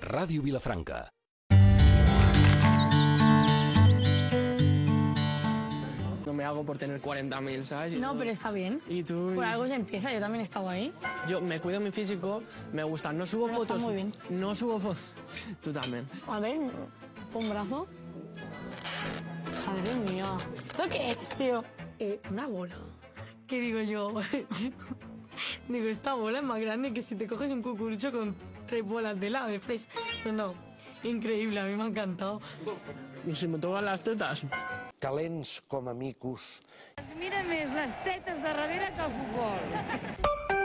Ràdio Vilafranca. No me hago por tener 40.000, ¿sabes? No, pero está bien. ¿Y tú? Por algo se empieza, yo también he estado ahí. Yo me cuido mi físico, me gusta. No subo Pero está fotos. muy bien. No subo fotos. Tú también. A ver, pon brazo. Madre mía. ¿Esto qué es, tío? Una bola. ¿Qué digo yo? Digo, esta bola es más grande que si te coges un cucurucho con 3 bolas de helado de fresa. Pues no, increíble, a mí me ha encantado. ¿Y si me tocan las tetas? Calents com a micos. Es mira més les tetes de darrere que el futbol.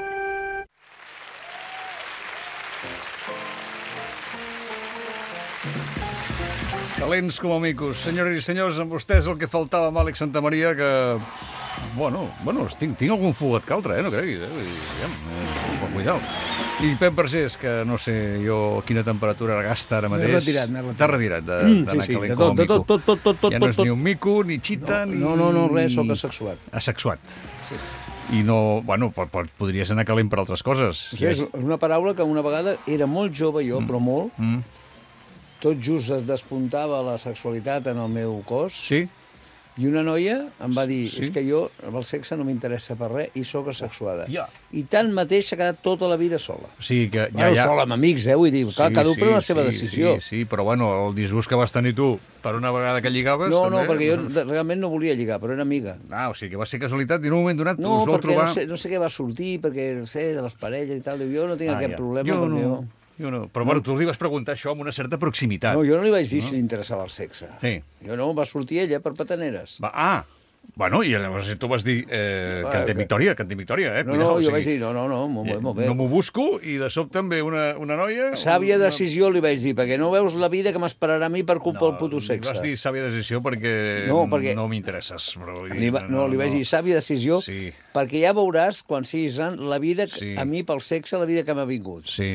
Calents com a micos. Senyores i senyors, amb vostès el que faltava amb Àlex Santamaria, que... Bueno, tinc algun fugat que altre, no creguis, cuidao. I Pep Vergés, que no sé jo quina temperatura gasta ara mateix. T'ha retirat d'anar calent com a mico. Tot. Ja no és ni un mico, ni xita, ni... No, res, soc asexuat. Asexuat. Sí. I no... Bueno, podries anar calent per altres coses. O sigui, és una paraula que una vegada era molt jove jo, però molt. Tot just es despuntava la sexualitat en el meu cos. Sí? I una noia em va dir, és que jo, el sexe no m'interessa per res i sóc asexuada. I tanmateix s'ha quedat tota la vida sola. O sigui que Sola amb amics, vull dir, clar, cada un pren la seva decisió. Sí, però bueno, el disgust que vas tenir tu per una vegada que lligaves... No, perquè jo realment no volia lligar, però era amiga. O sigui que va ser casualitat i en un moment donat us vau trobar... No sé què va sortir, perquè no sé, de les parelles i tal, jo no tinc aquest problema. Jo no. Però bueno, tu li vas preguntar això amb una certa proximitat. No, jo no li vaig dir si li interessava el sexe. Sí. Jo no, va sortir ella per pataneres. Bueno, i llavors tu vas dir cantem victòria, No, jo vaig dir, no, molt bé. No m'ho busco, i de sobte em ve una noia... Sàvia decisió li vaig dir, perquè no veus la vida que m'esperarà a mi per culpa del puto sexe. Li vas dir sàvia decisió perquè no m'interesses. Li vaig dir sàvia decisió perquè ja veuràs, quan siguis gran, la vida, a mi pel sexe, la vida que m'ha vingut. Sí.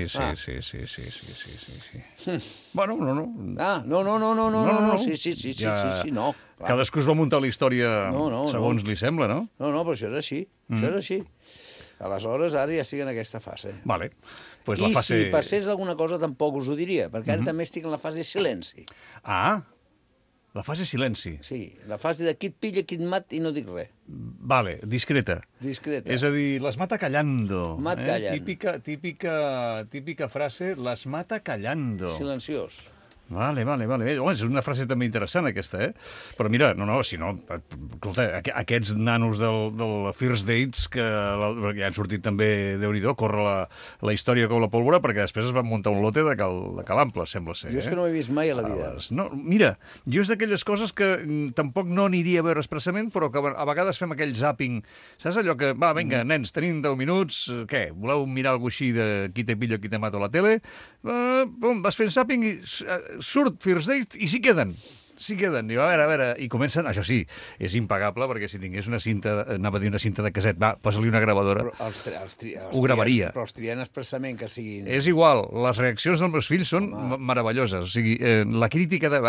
Bueno, no. No, sí, no. Cadascú es va muntar la història segons li sembla, no? No, però això és així. Això és així. Aleshores, ara ja estic en aquesta fase. Vale. Pues I si passés alguna cosa tampoc us ho diria, perquè ara també estic en la fase silenci. La fase silenci. Sí, la fase de qui et pilla, qui et mat i no dic res. Vale, discreta. Discreta. És a dir, las mata callando. Mat callant. Típica frase, las mata callando. Silenciós. Vale. Home, és una frase també interessant, aquesta, Però mira, si no... Escolta, aquests nanos del First Dates, que ja han sortit també, Déu-n'hi-do, corre la història com la pólvora, perquè després es van muntar un lote de cal ample, sembla ser. Jo és que no ho he vist mai a la vida. No, mira, jo és d'aquelles coses que tampoc no aniria a veure expressament, però que a vegades fem aquell zapping. Saps allò que, va, vinga, nens, tenim 10 minuts, què, voleu mirar alguna així de qui te pillo, qui te mato a la tele? Vas fent zapping i surt First Date i s'hi queden. Diu, a veure, i comencen... Això sí, és impagable, perquè si tingués una cinta, anava a dir una cinta de casset, posa-li una gravadora, ho gravaria. Però els trien expressament que siguin... És igual, les reaccions dels meus fills són meravelloses. O sigui, la crítica de...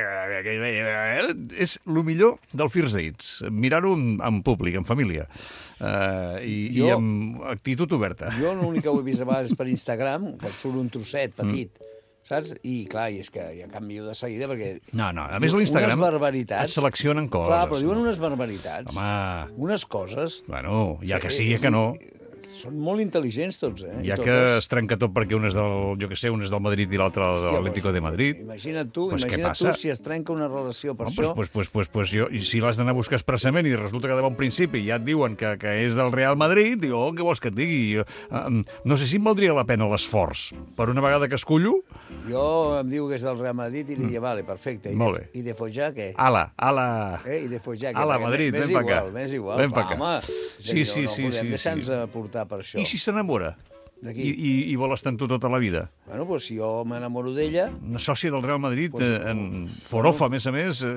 és el millor del First Dates. Mirar-ho en públic, en família. I amb actitud oberta. Jo l'únic que ho he vist a vegades per Instagram, que et surt un trosset petit, saps? I, clar, és que ja canvio de seguida, perquè... No, a més l'Instagram et seleccionen coses. Clar, però diuen unes barbaritats. Home... Unes coses... Bueno, ja que sí, que no... Són molt intel·ligents tots, Ja que es trenca tot perquè un és del, jo què sé, un és del Madrid i l'altre de l'Atlético de Madrid. Imagina't tu si es trenca una relació per això. Pues jo, i si l'has d'anar a buscar expressament i resulta que de bon principi ja et diuen que és del Real Madrid, diu, què vols que et digui? No sé si em valdria la pena l'esforç. Per una vegada que escullo... Jo em diu que és del Real Madrid i li dic, vale, perfecte. I de follar, què? Ala. I de follar, què? Ala, Madrid, ven pa acá. M'és igual. Ven pa acá. Home, sí. No podem deixar-nos portar per això. I si s'enamora? I vol estar amb tu tota la vida? Bueno, doncs si jo m'enamoro d'ella... Una sòcia del Real Madrid, en Forofa, a més,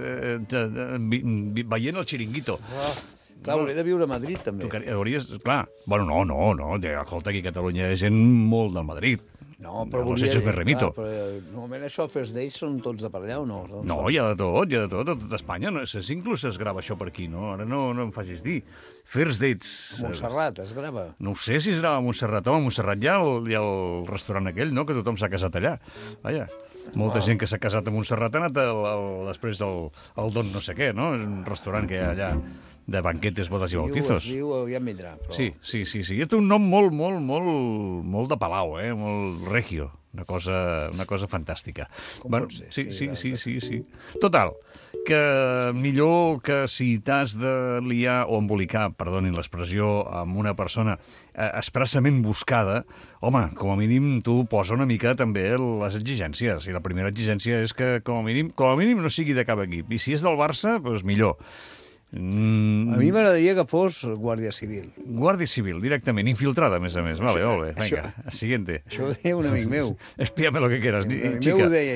veient el Chiringuito. Clar, hauré de viure a Madrid, també. Hauries... Clar. Bueno, no. Escolta, aquí a Catalunya hi ha gent molt del Madrid. No, però Los hechos me remito. Però, normalment això, First Dates, són tots de per allà o no? No, hi ha de tot, tot Espanya. No, inclús es grava això per aquí, no? Ara no em facis dir. First Dates... Montserrat es grava. No ho sé si es grava a Montserrat. Home, a Montserrat hi ha el restaurant aquell, no?, que tothom s'ha casat allà. Vaja, molta gent que s'ha casat a Montserrat ha anat després del Don no sé què, no? És un restaurant que hi ha allà de banquetes, bodes i bautizos. Es diu, ja em vindrà. Però... Sí. I té un nom molt de palau, molt regio. Una cosa fantàstica. Com pot ser? Sí. Total, que millor que si t'has de liar o embolicar, perdonin l'expressió, amb una persona expressament buscada, home, com a mínim tu posa una mica també les exigències. I la primera exigència és que com a mínim no sigui de cap equip. I si és del Barça, doncs millor. A mi m'agradaria que fos Guàrdia Civil. Guàrdia Civil, directament, infiltrada, a més. Vale, vinga, siguiente. Això ho deia un amic meu. Espíame lo que quieras, Amic chica. meu ho deia,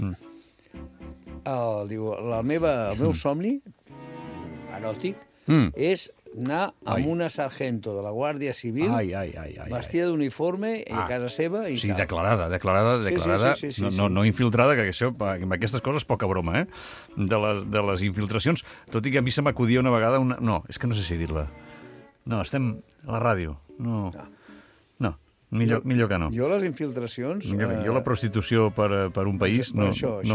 diu, el meu somni eròtic és anar amb una sargento de la Guàrdia Civil vestida d'uniforme i a casa seva i sí, tal. declarada, Sí. no infiltrada, que això, amb aquestes coses, poca broma, de les infiltracions, tot i que a mi se m'acudia una vegada No, és que no sé si dir-la. No, estem a la ràdio. No, millor que no. Jo les infiltracions... Jo la prostitució per un país no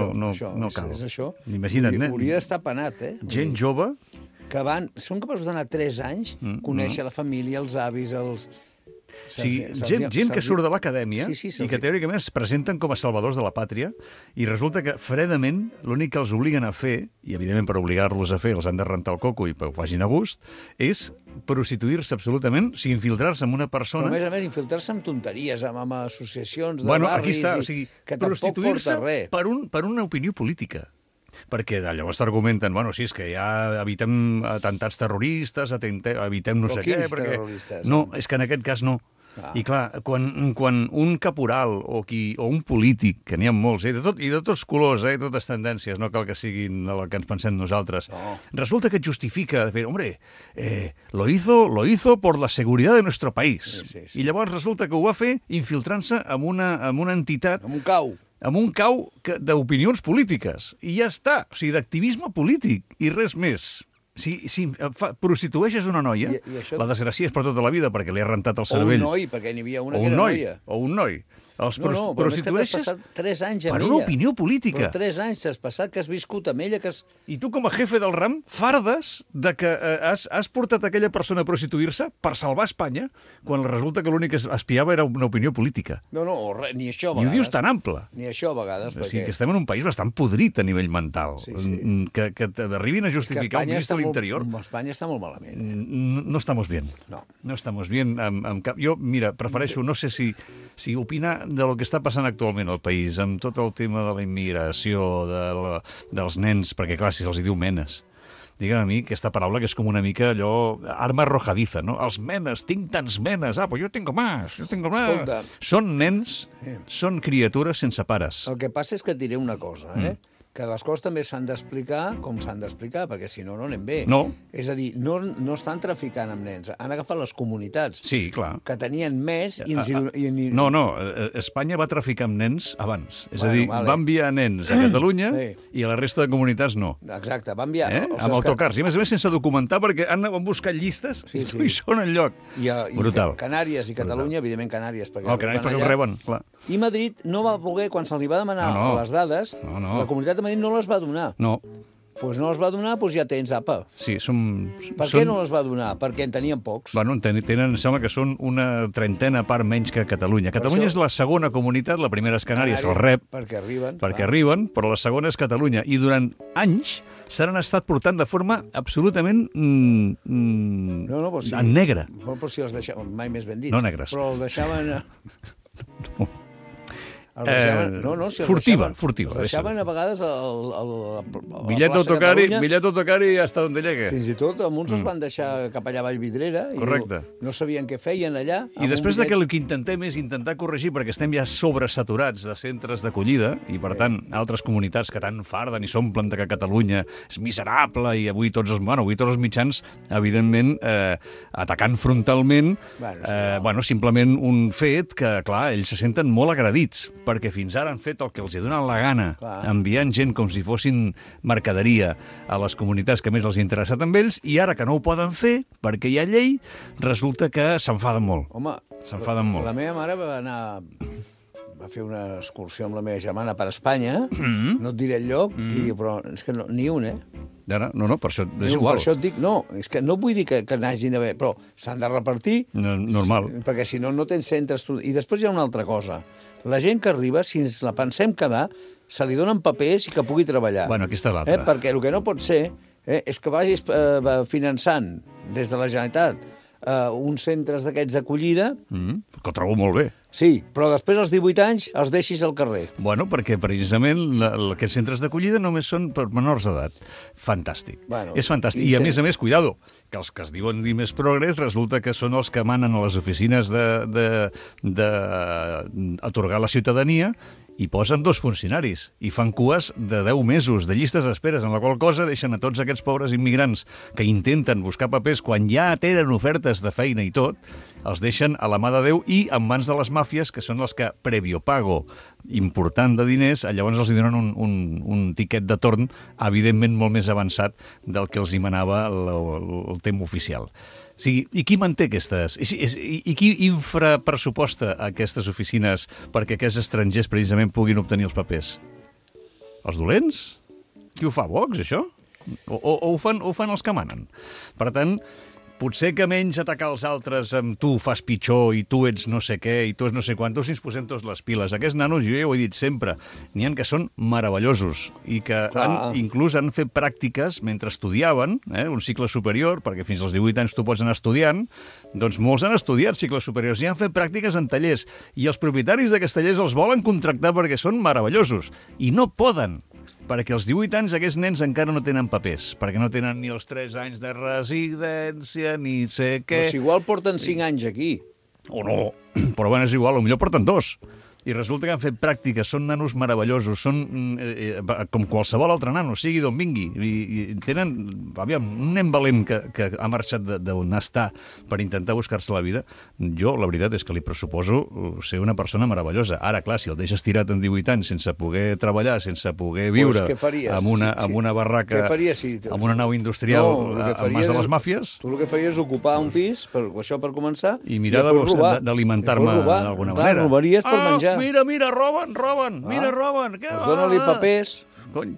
cal. És això. Imagina't, hauria d'estar penat, gent jove... que són capaços d'anar 3 anys, conèixer la família, els avis, els... Sí, gent que surt de l'acadèmia i que teòricament es presenten com a salvadors de la pàtria i resulta que fredament l'únic que els obliguen a fer, i evidentment per obligar-los a fer els han de rentar el coco i que ho facin a gust, és prostituir-se absolutament, o sigui, infiltrar-se en una persona... Però a més, infiltrar-se amb tonteries, amb associacions de barris... aquí està, que tampoc porta res. Per una opinió política. Perquè llavors t'argumenten, sí, és que ja evitem atentats terroristes, evitem no sé què... terroristes? No, és que en aquest cas no. I clar, quan un caporal o un polític, que n'hi ha molts, i de tots colors, totes tendències, no cal que siguin el que ens pensem nosaltres, resulta que et justifica, hombre, lo hizo por la seguridad de nuestro país. Sí. I llavors resulta que ho va fer infiltrant-se amb una entitat... Amb un cau. D'opinions polítiques. I ja està. O sigui, d'activisme polític. I res més. Si prostitueixes una noia, la desgràcia és per tota la vida, perquè li ha rentat el cervell. O un noi, perquè n'hi havia una que era noia. O un noi. Els però prostitueixes és que t'has passat 3 anys amb per ella. una opinió política. Però 3 anys t'has passat, que has viscut amb ella, que has... I tu, com a jefe del ram, fardes de que has portat aquella persona a prostituir-se per salvar Espanya, quan resulta que l'únic que espiava era una opinió política. No, ni això a vegades. I ho dius tan ample. Ni això a vegades, perquè... O sigui, que estem en un país bastant podrit a nivell mental. Sí. Que arribin a justificar un ministre de l'Interior... Espanya està molt malament. No estamos bien. No estamos bien. Jo, mira, prefereixo, no sé si opinar de lo que està passant actualment al país, amb tot el tema de la immigració, dels nens, perquè clar, si se'ls diu menes. Digue'm a mi aquesta paraula que és com una mica allò, arma arrojadiza, no? Els menes, tinc tants menes, pues yo tengo más. Escolta. Són nens, són criatures sense pares. El que passa és que et diré una cosa, que les coses també s'han d'explicar com s'han d'explicar, perquè si no anem bé. No. És a dir, no estan traficant amb nens, han agafat les comunitats sí, clar. Que tenien més i ens... No, Espanya va traficar amb nens abans. És a dir, va enviar nens a Catalunya i a la resta de comunitats no. Exacte, va enviar... Amb autocars, i a més sense documentar, perquè han buscat llistes i no hi són enlloc. Brutal. I Canàries i Catalunya, evidentment Canàries, perquè ho reben, clar. I Madrid no va poder, quan se'ls va demanar les dades, la comunitat de Madrid no les va donar. No. Doncs no les va donar, doncs ja tens, apa. Sí, Per què no les va donar? Perquè en tenien pocs. Em sembla que són una 30ena part menys que Catalunya. Catalunya és la segona comunitat, la primera és Canàries, el rep. Perquè arriben, però la segona és Catalunya. I durant anys s'han estat portant de forma absolutament en negre. Però si els deixaven, mai més ben dit. No negres. Però els deixaven... Furtiva. Els deixaven a vegades bitllet d'autocar i hasta donde llegue. Fins i tot amb uns els van deixar cap allà a Vallvidrera i no sabien què feien allà. I després que el que intentem és intentar corregir, perquè estem ja sobresaturats de centres d'acollida i, per tant, altres comunitats que tant farden i s'omplen que Catalunya és miserable i avui tots els mitjans, evidentment, atacant frontalment, simplement un fet que, clar, ells se senten molt agredits, perquè fins ara han fet el que els hi donen la gana, enviant gent com si fossin mercaderia a les comunitats que més els ha interessat amb ells, i ara que no ho poden fer, perquè hi ha llei, resulta que s'enfaden molt. Home, s'enfaden molt. La meva mare va fer una excursió amb la meva germana per Espanya, no et diré el lloc, i diu, però és que ni un, Ara, no, per això és igual. Per això et dic, no, és que no vull dir que n'hagin d'haver, però s'han de repartir. Normal. Perquè si no, no tens centres. I després hi ha una altra cosa. La gent que arriba, si ens la pensem quedar, se li donen papers i que pugui treballar. Bueno, aquí està l'altra. Perquè el que no pot ser és que vagis finançant des de la Generalitat uns centres d'aquests d'acollida... Que ho trobo molt bé. Sí, però després als 18 anys els deixis al carrer. Bueno, perquè precisament aquests centres d'acollida només són per menors d'edat. Fantàstic. És fantàstic. I a més, cuidado, que els que es diuen Dimes Progres resulta que són els que manen a les oficines d'atorgar la ciutadania i posen 2 funcionaris i fan cues de 10 mesos de llistes d'esperes, en la qual cosa deixen a tots aquests pobres immigrants que intenten buscar papers quan ja tenen ofertes de feina i tot, els deixen a la mà de Déu i en mans de les màfies, que són les que, previo pago important de diners, llavors els donen un tiquet de torn, evidentment molt més avançat del que els hi manava el tema oficial. O sigui, i qui manté aquestes? I qui infrapressuposta aquestes oficines perquè aquests estrangers precisament puguin obtenir els papers? Els dolents? Qui ho fa, Vox, això? O ho fan els que manen? Per tant, potser que menys atacar els altres amb tu fas pitjor i tu ets no sé què i tu ets no sé quantos, si ens posem tots les piles. Aquests nanos, jo ja ho he dit sempre, n'hi ha que són meravellosos i que inclús han fet pràctiques mentre estudiaven, un cicle superior, perquè fins als 18 anys tu pots anar estudiant, doncs molts han estudiat cicles superiors i han fet pràctiques en tallers. I els propietaris d'aquests tallers els volen contractar perquè són meravellosos i no poden, perquè als 18 anys aquests nens encara no tenen papers, perquè no tenen ni els 3 anys de residència, ni sé què... Però si igual porten 5 anys aquí. O no, però bueno, és igual, potser porten 2. I resulta que han fet pràctiques, són nanos meravellosos, són com qualsevol altre nano, sigui d'on vingui. I tenen, un nen valent que ha marxat d'on està per intentar buscar-se la vida. Jo, la veritat és que li pressuposo ser una persona meravellosa. Ara, clar, si el deixes tirat en 18 anys sense poder treballar, sense poder viure amb una barraca, amb una nau industrial en mans de les màfies... Tu el que faries és ocupar un pis, això per començar, i mirar d'alimentar-me d'alguna manera. Robaries per menjar. Mira, roben, mira, roben. Doncs dóna-li papers. Cony.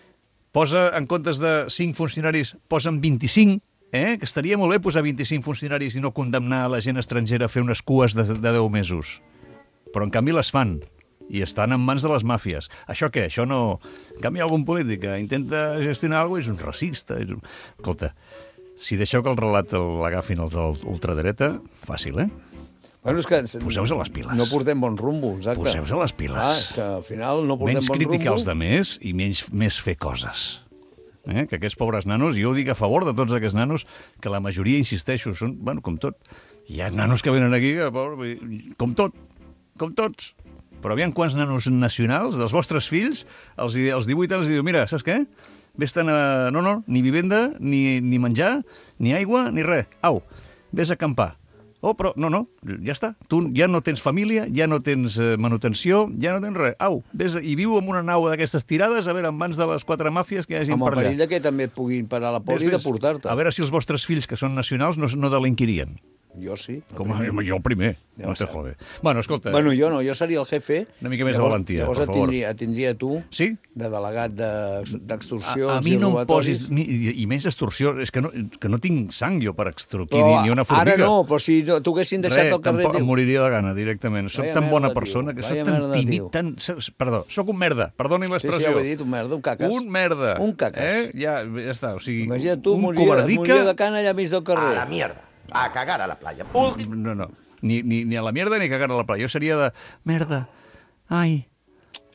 Posa, en comptes de 5 funcionaris, posen 25, que estaria molt bé posar 25 funcionaris i no condemnar la gent estrangera a fer unes cues de 10 mesos. Però, en canvi, les fan. I estan en mans de les màfies. Això què? Això no... En canvi, algun polític que intenta gestionar alguna cosa és un racista. Escolta, si deixeu que el relat l'agafin els de l'ultradreta, fàcil, Bueno, és que poseu-vos a les piles. No portem bon rumbo, exacte. Poseu-vos a les piles. És que al final no portem menys bon rumbo. Menys criticar els demés i més fer coses. Que aquests pobres nanos, jo ho dic a favor de tots aquests nanos, que la majoria, insisteixo, són, bueno, com tot. Hi ha nanos que venen aquí, com tots. Però aviam quants nanos nacionals, dels vostres fills, als 18 anys els diu, mira, saps què? Vés-te'n a... No, ni vivenda, ni menjar, ni aigua, ni res. Au, vés a acampar. Oh, però no, ja està. Tu ja no tens família, ja no tens manutenció, ja no tens res. Au, vés i viu en una nau d'aquestes tirades, a veure, en mans de les 4 màfies que hi hagin per allà. Amb el perill que també et puguin parar la poli i deportar-te. A veure si els vostres fills, que són nacionals, no delinquirien. Jo sí. Jo el primer. Ja no te jode. Bueno, escolta... Bueno, jo no, jo seria el jefe. Una mica més de valentia, per favor. Llavors tindria tu de delegat d'extorsió. A mi no em posis... I menys d'extorsió. És que no tinc sang jo per extorquir ni una formiga. Ara no, però si t'ho haguessin deixat al carrer... Em moriria de gana, directament. Soc tan bona persona, que soc tan tímid, tan... Perdó, soc un merda. Perdoni l'expressió. Sí, ja ho he dit, un merda, un caques. Un merda. Un caques. Ja està, o sigui... Imagina't tu, moriria de cana allà mig del carrer. A la mierda. A cagar a la playa. No. Ni a la mierda ni a cagar a la playa. Jo seria de... Merda. Ai,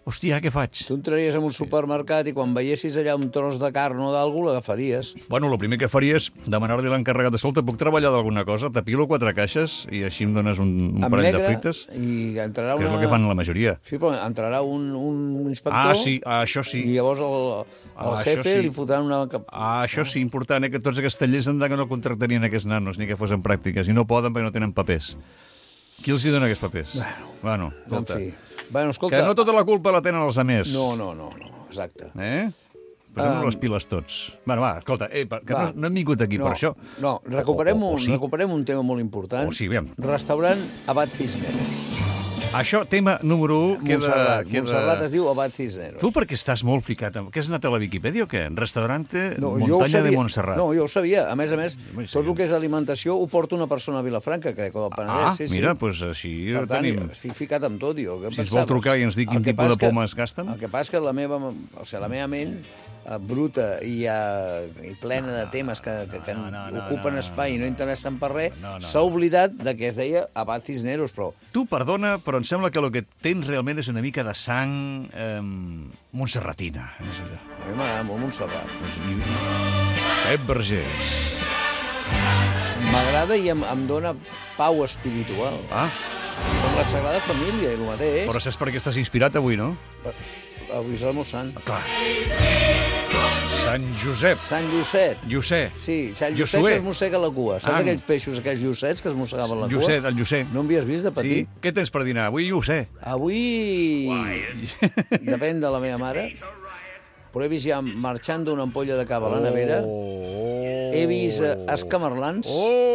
Hòstia, què faig? Tu entraries en un supermercat i quan veiessis allà un tros de carn o d'algú l'agafaries. Bueno, el primer que faria és demanar-li a l'encarregat de solta, puc treballar d'alguna cosa? T'apilo 4 caixes i així em dones un parell de frites? I entrarà Que és el que fan la majoria. Sí, però entrarà un inspector... Ah, sí, això sí. I llavors el jefe li fotran una... Això sí, important, que tots aquests tallers han de que no contractarien aquests nanos ni que fossin pràctiques, i no poden perquè no tenen papers. Qui els hi dona aquests papers? Bueno, escolta. En fi. Bueno, escolta... Que no tota la culpa la tenen els altres. No, exacte. Posem les piles tots. Bueno, va, escolta, no hem vingut aquí per això. No, recuperem un tema molt important. Sí, aviam. Restaurant Abad Cisneros. Això, tema número 1, queda... Montserrat es diu Abad Cisneros. Tu perquè estàs molt ficat... Què has anat a la Viquipèdia o què? Restaurante Muntanya de Montserrat. No, jo ho sabia. A més, tot el que és alimentació ho porta una persona a Vilafranca, crec, o del Penedès. Mira, doncs així ho tenim. Estic ficat amb tot, jo. Si es vol trucar i ens dir quin tipus de pomes gasten. El que passa és que la meva ment bruta i plena de temes que ocupen espai i no interessen per res, s'ha oblidat de que es deia Abad Cisneros, però... Tu, perdona, però em sembla que el que tens realment és una mica de sang montserratina. A mi m'agrada molt Montserrat. Pep Vergés. M'agrada i em dóna pau espiritual. Com la Sagrada Família, i el mateix. Però saps per què estàs inspirat avui, no? Avui és el meu sant. Clar. Sant Josep. Sant Llucet. Llucé. Sí, Sant Llucet que es mossega la cua. Saps aquells peixos, aquells llucets que es mossegaven la cua? El Llucé. No em havies vist de petit? Sí? Què tens per dinar? Avui Llucé. Avui... Depèn de la meva mare. Però he vist ja marxant d'una ampolla de cava a la nevera. He vist escamarlans.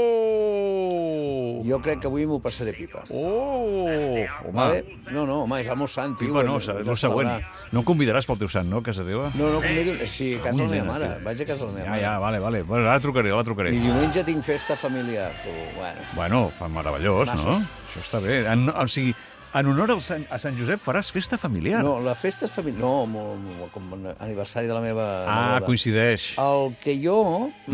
Jo crec que avui m'ho passaré pipa. Home. No, home, és el meu sant, tio. Pipa no, és el següent. No em convidaràs pel teu sant, no, a casa teva? No convido... Sí, a casa de la meva mare. Vaig a casa de la meva mare. Ja, vale. Bueno, ara la trucaré. I diumenge tinc festa familiar, tu. Bueno, meravellós, no? Això està bé. O sigui, en honor a Sant Josep faràs festa familiar. No, la festa és familiar. No, com aniversari de la meva neboda. Coincideix. El que jo...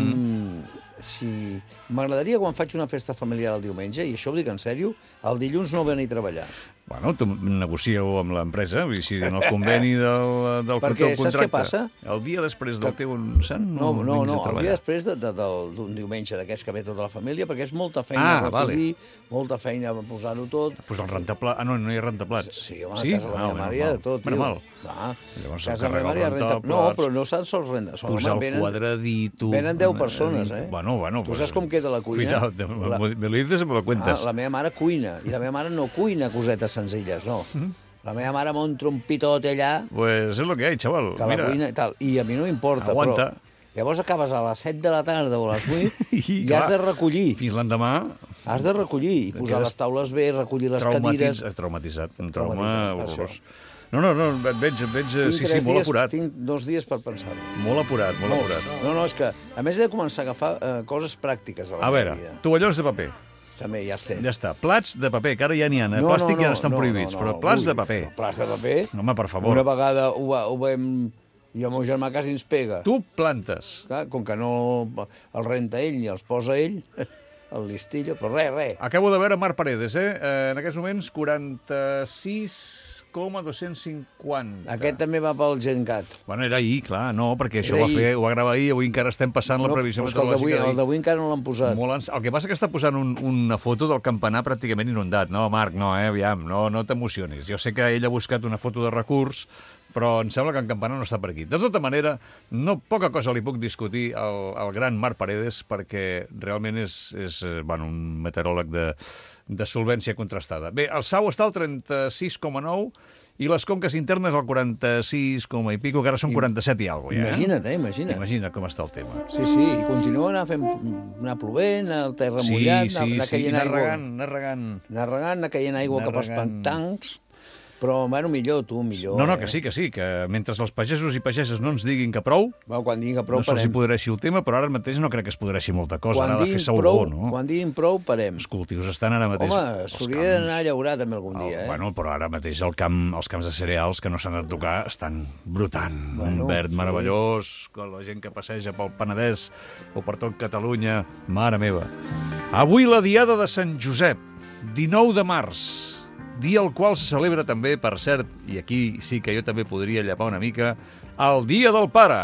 M'agradaria quan faig una festa familiar el diumenge, i això ho dic en sèrio, el dilluns no venir a treballar. Bueno, tu negocia-ho amb l'empresa, vull dir, si en el conveni del perquè, contracte... saps què passa? El dia després del teu sant no, el dia després d'un diumenge d'aquests que ve tota la família, perquè és molta feina recollir, molta feina a posar-ho tot. Pues el rentaplats... no hi ha rentaplats. Sí, home, a casa de la meva mare hi ha de tot, tio. Llavors casa de la meva mare hi ha rentaplats. No, però no saps sols renta. Posar el quadradito... Venen 10 persones, eh? Bueno. Tu saps com queda la cuina? Cuidado, me lo dices y me lo cuentas. La meva mare cuina, i la meva mare no cuina cosetes senzilles, no. La meva mare munta un pitot allà... Pues es lo que hay, chaval. Que la cuina i tal. I a mi no m'importa, Aguanta. Però llavors acabes a les 7 de la tarda o a les 8 i has de recollir. Fins l'endemà... Has de recollir i posar les taules bé, recollir les cadires... Traumatitzat, un trauma horrorós. No, et veig, sí, molt apurat. Tinc 2 dies per pensar-ho. Molt apurat. No, és que, a més, he de començar a agafar coses pràctiques a la meva vida. Tovallols de paper. També, ja estem. Ja està. Plats de paper, que ara ja n'hi ha. Plàstic ja estan prohibits, però plats de paper. Plats de paper? Home, per favor. Una vegada ho vam... I el meu germà quasi ens pega. Tu plantes. Clar, com que no el renta ell ni els posa ell, el listillo, però res. Acabo de veure Marc Paredes, en aquests moments 46,250. Aquest també va pel GenCat. Bueno, era ahir, clar, no, perquè això ho va gravar ahir, avui encara estem passant la previsió meteorològica. El d'avui encara no l'han posat. El que passa que està posant una foto del campanar pràcticament inundat. No, Marc, no, aviam, no t'emocionis. Jo sé que ell ha buscat una foto de recurs, però em sembla que el campanar no està per aquí. De tota manera, poca cosa li puc discutir al gran Marc Paredes, perquè realment és un meteoròleg de solvència contrastada. Bé, el Sau està al 36,9 i les conques internes al 46, i pico, que ara són 47 i alguna cosa. Imagina't. Imagina't com està el tema. Sí, i continua anar plovent, el terra mullat, anar caient aigua cap als pantans. Però, millor. No, que sí, que mentre els pagesos i pageses no ens diguin que prou, quan diguin que prou, no se'ls podreixi el tema, però ara mateix no crec que es podreixi molta cosa. Ara ha de fer sauró, no? Quan diguin prou, parem. Els cultius estan ara mateix... Home, s'hauria d'anar a llaurar també algun dia, Bueno, però ara mateix els camps de cereals que no s'han de tocar estan brotant. Un verd meravellós, la gent que passeja pel Penedès o per tot Catalunya. Mare meva. Avui la diada de Sant Josep, 19 de març. dia al qual se celebra també, per cert, i aquí sí que jo també podria llepar una mica, el Dia del Pare.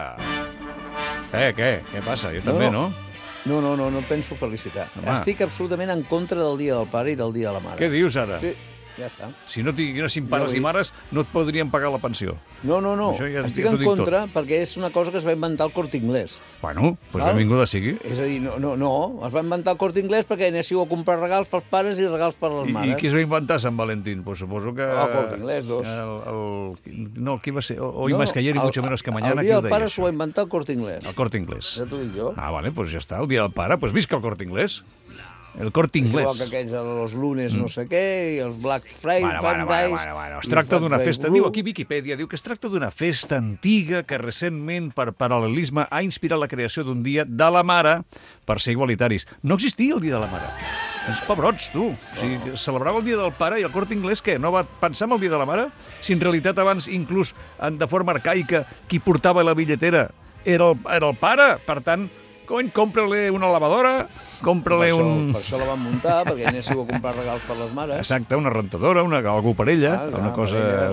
Què passa? Jo també, no? No penso felicitar. Home. Estic absolutament en contra del Dia del Pare i del Dia de la Mare. Què dius ara? Sí, ja està. Si no tinguessin pares i mares, no et podrien pagar la pensió. No. Això ja Estic en contra perquè és una cosa que es va inventar el Corte Inglés. Bueno, doncs benvinguda sigui. És a dir, no, es va inventar el Corte Inglés perquè anéssiu a comprar regals pels pares i regals per les mares. I qui es va inventar Sant Valentín? Pues suposo que... El Corte Inglés, dos. No, qui va ser? Hoy más que ayer y mucho menos que mañana. El Dia del Pare s'ho va inventar el Corte Inglés. El Corte Inglés. Ja t'ho dic jo. Ah, vale, pues ja està, el Dia del Pare. Pues visca el Corte Inglés. El Corte Inglés. És igual que aquells els lunes no sé què, i els Black Friday. Bueno. Es tracta d'una festa... Diu aquí Viquipèdia, diu que es tracta d'una festa antiga que recentment, per paral·lelisme, ha inspirat la creació d'un dia de la mare per ser igualitaris. No existia el Dia de la Mare. Els pebrots, tu. O sigui, celebrava el Dia del Pare i el Corte Inglés, què? No va pensar en el Dia de la Mare? Si en realitat abans, inclús de forma arcaica, qui portava la bitlletera era el pare. Per tant, cony, compra-li una lavadora, compra-li un... Per això la van muntar, perquè anéssiu a comprar regals per les mares. Exacte, una rentadora, algú per ella, una cosa...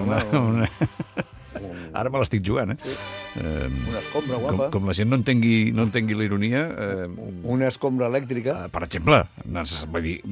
Ara me l'estic jugant, Sí. Una escombra guapa. Com la gent no entengui la ironia... Una escombra elèctrica. Per exemple, vull dir,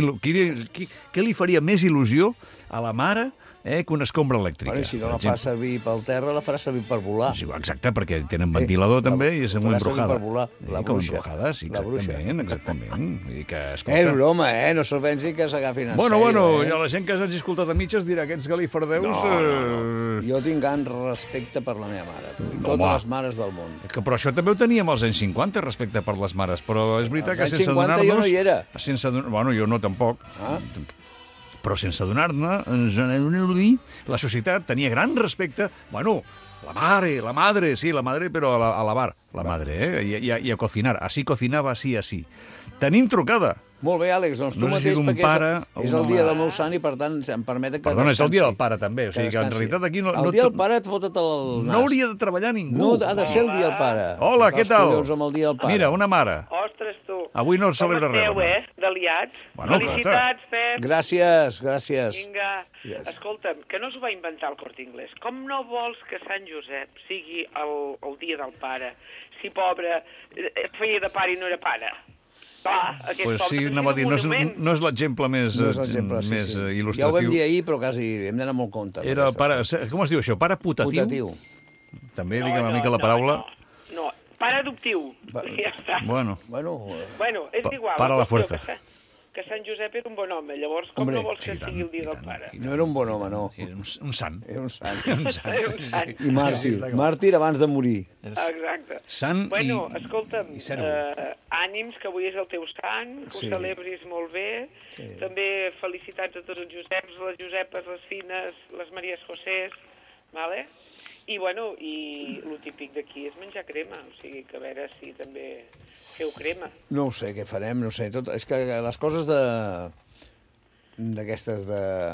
què li faria més il·lusió a la mare que una escombra elèctrica? Bueno, i si no la fa servir pel terra, la farà servir per volar. Sí, exacte, perquè tenen ventilador també i és molt embrujada. Per volar. La bruixa. Embrujada, sí, exactament. Vull dir que, broma, no se'l pensi que s'agafin en Bueno, sèrio. la gent que s'hagi escoltat a mitges dirà aquests galifardeus... Jo tinc gran respecte per la meva mare, tu, i totes les mares del món. Però això també ho teníem als anys 50, respecte per les mares, però és veritat que sense donar-nos... Als anys 50 jo no hi era. Bueno, jo no tampoc. Però sense donar-ne, la societat tenia gran respecte, la madre, sí, la madre, però a lavar, la madre, i a cocinar. Así cocinava, así. Tenim trucada. Molt bé, Àlex, doncs tu mateix, perquè és el dia del meu sant i, per tant, em permet que Perdona, és el dia del pare, també. O sigui que en realitat aquí no... El dia del pare et fota't el nas. No hauria de treballar ningú. No, ha de ser el dia del pare. Hola, què tal? Amb el dia del pare. Mira, una mare. Ostres, tu. Avui no celebra res. Com esteu, d'aliats? Bueno, felicitats, Pep. Gràcies. Vinga, escolta'm, que no s'ho va inventar el Corte Inglés. Com no vols que Sant Josep sigui el dia del pare, si pobre feia de pare i no era pare? Pues sí, anava a dir, no és l'exemple més il·lustratiu. Ja ho vam dir ahir, però quasi hem d'anar molt compte. Era el pare, com es diu això? Pare putatiu? També diguem una mica la paraula. No, pare adoptiu. Ja està. Bueno, és igual. Para la fuerza. Que Sant Josep era un bon home, llavors com no vols que sigui el dia del pare? No era un bon home, no. Era un sant. Era un sant. I màrtir abans de morir. Exacte. Sant escolta'm, ànims, que avui és el teu sant, que ho celebris molt bé. També felicitats a tots els Joseps, les Josepes, les Fines, les Maries Josés, vale? I el típic d'aquí és menjar crema, o sigui que a veure si també feu crema. No ho sé, què farem, no sé. És que les coses d'aquestes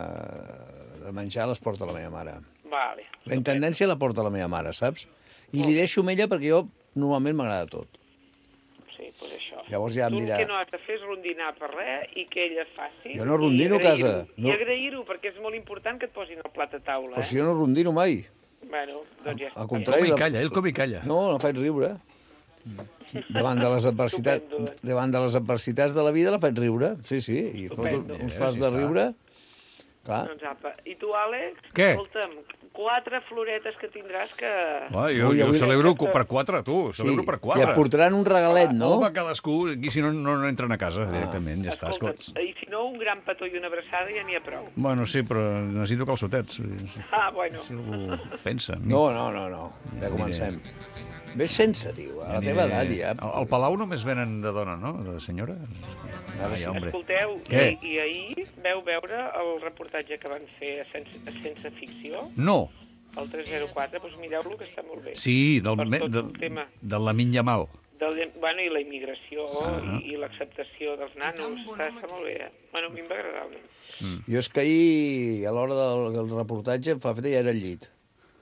de menjar les porta la meva mare. Vale. La intendència la porta la meva mare, saps? I li deixo amb ella perquè jo normalment m'agrada tot. Sí, doncs això. Llavors ja em dirà... Tu el que no has de fer és rondinar per res i que ella faci. Jo no rondino a casa. I agrair-ho, perquè és molt important que et posin el plat a taula. Però si jo no rondino mai. Bueno, doncs ja està. Al contrari... Com hi calla. No, la faig riure. Davant de les adversitats de la vida la faig riure. Sí, i fot uns fars de riure. Clar. Doncs apa. I tu, Àlex? Què? Escolta'm, 4 floretes que tindràs que... Jo celebro per 4, tu. Celebro per 4. I et portaran un regalet, no? Home, cadascú, aquí si no entren a casa directament, ja està. Escolta, i si no, un gran petó i una abraçada ja n'hi ha prou. Bueno, sí, però necessito calçotets. Bueno. Si algú pensa. No. Ja comencem. Ves sense, tio, a la teva edat ja. Al Palau només venen de dona, no? De senyora? Escolteu, i ahir veu veure el reportatge que van fer a Sense Ficció? No. El 304, doncs mireu-lo, que està molt bé. Sí, de Lamine Yamal. I la immigració i l'acceptació dels nanos, està molt bé. A mi em va agradar. Jo és que ahir, a l'hora del reportatge, fa fet ja era al llit.